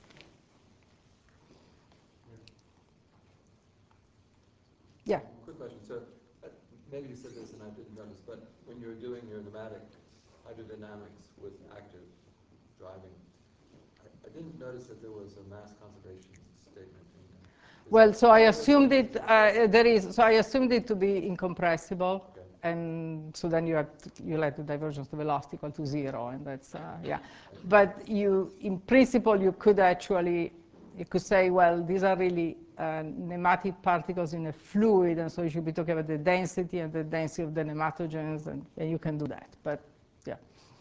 Yeah. Quick question. So maybe you said this and I didn't notice, but when you're doing your pneumatic hydrodynamics with active driving, I didn't notice that there was a mass conservation statement in there. Well, so I assumed it, so I assumed it to be incompressible. Okay. And so then you let the divergence to velocity equal to 0, and that's, yeah. But in principle, you could say, well, these are really nematic particles in a fluid, and so you should be talking about the density and the density of the nematogens, and you can do that. But yeah.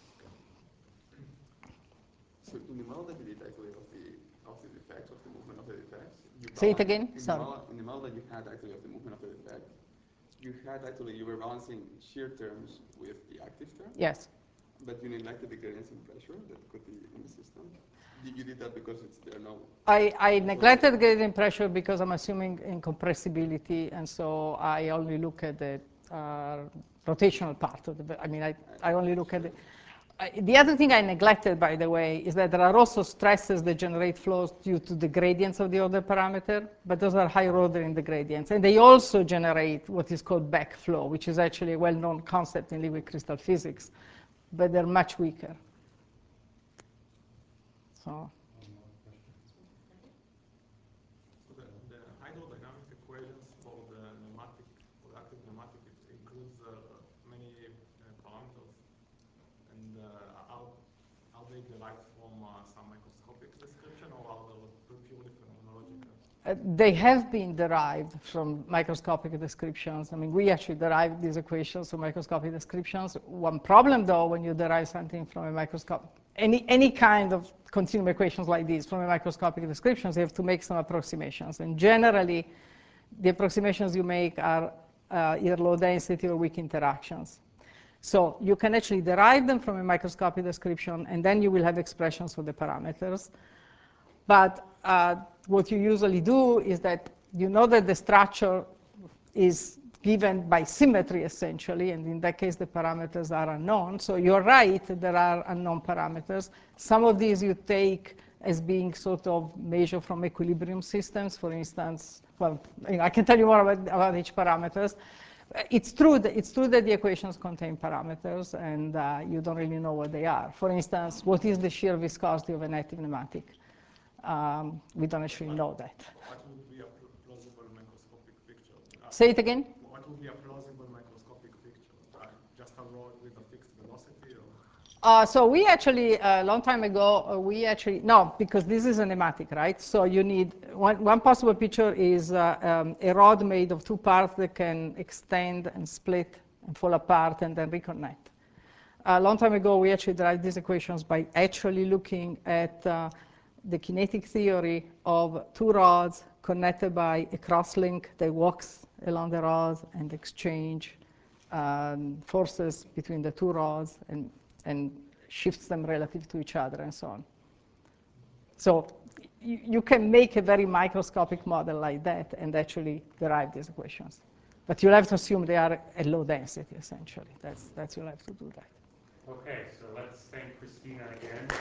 So in the model that you did actually of the defects, of the movement of the defects, say it again. Sorry. In the model that you had actually of the movement of the defect, you were balancing shear terms with the active term. Yes. But you neglected the gradients in pressure that could be in the system. You did that because there are no... I neglected gradient pressure because I'm assuming incompressibility, and so I only look at the rotational part of the, I mean, I only look at the other thing I neglected, by the way, is that there are also stresses that generate flows due to the gradients of the order parameter, but those are higher order in the gradients. And they also generate what is called backflow, which is actually a well-known concept in liquid crystal physics, but they're much weaker. So. So the hydrodynamic equations for the pneumatic, for the active pneumatic, it includes many parameters. they derived from some microscopic description, or are they purely phenomenological? They have been derived from microscopic descriptions. I mean, we actually derived these equations from microscopic descriptions. One problem, though, when you derive something from a microscope, any kind of continuum equations like these from a microscopic descriptions, you have to make some approximations. And generally, the approximations you make are either low density or weak interactions. So you can actually derive them from a microscopic description, and then you will have expressions for the parameters. But what you usually do is that you know that the structure is given by symmetry, essentially, and in that case, the parameters are unknown. So you're right, there are unknown parameters. Some of these you take as being sort of measured from equilibrium systems, for instance. Well, I can tell you more about each parameters. It's true that the equations contain parameters, and you don't really know what they are. For instance, what is the shear viscosity of an active pneumatic? We don't actually know that. What would be a plausible microscopic picture? Say it again? What would be a plausible microscopic picture? Just a rod with a fixed velocity? So we actually, a long time ago, no, because this is a pneumatic, right? So you need, one possible picture is a rod made of two parts that can extend and split and fall apart and then reconnect. A long time ago, we actually derived these equations by actually looking at the kinetic theory of two rods connected by a crosslink that walks along the rods and exchange forces between the two rods and shifts them relative to each other and so on. So you can make a very microscopic model like that and actually derive these equations. But you'll have to assume they are at low density, essentially. You'll have to do that. Okay, so let's thank Christina again.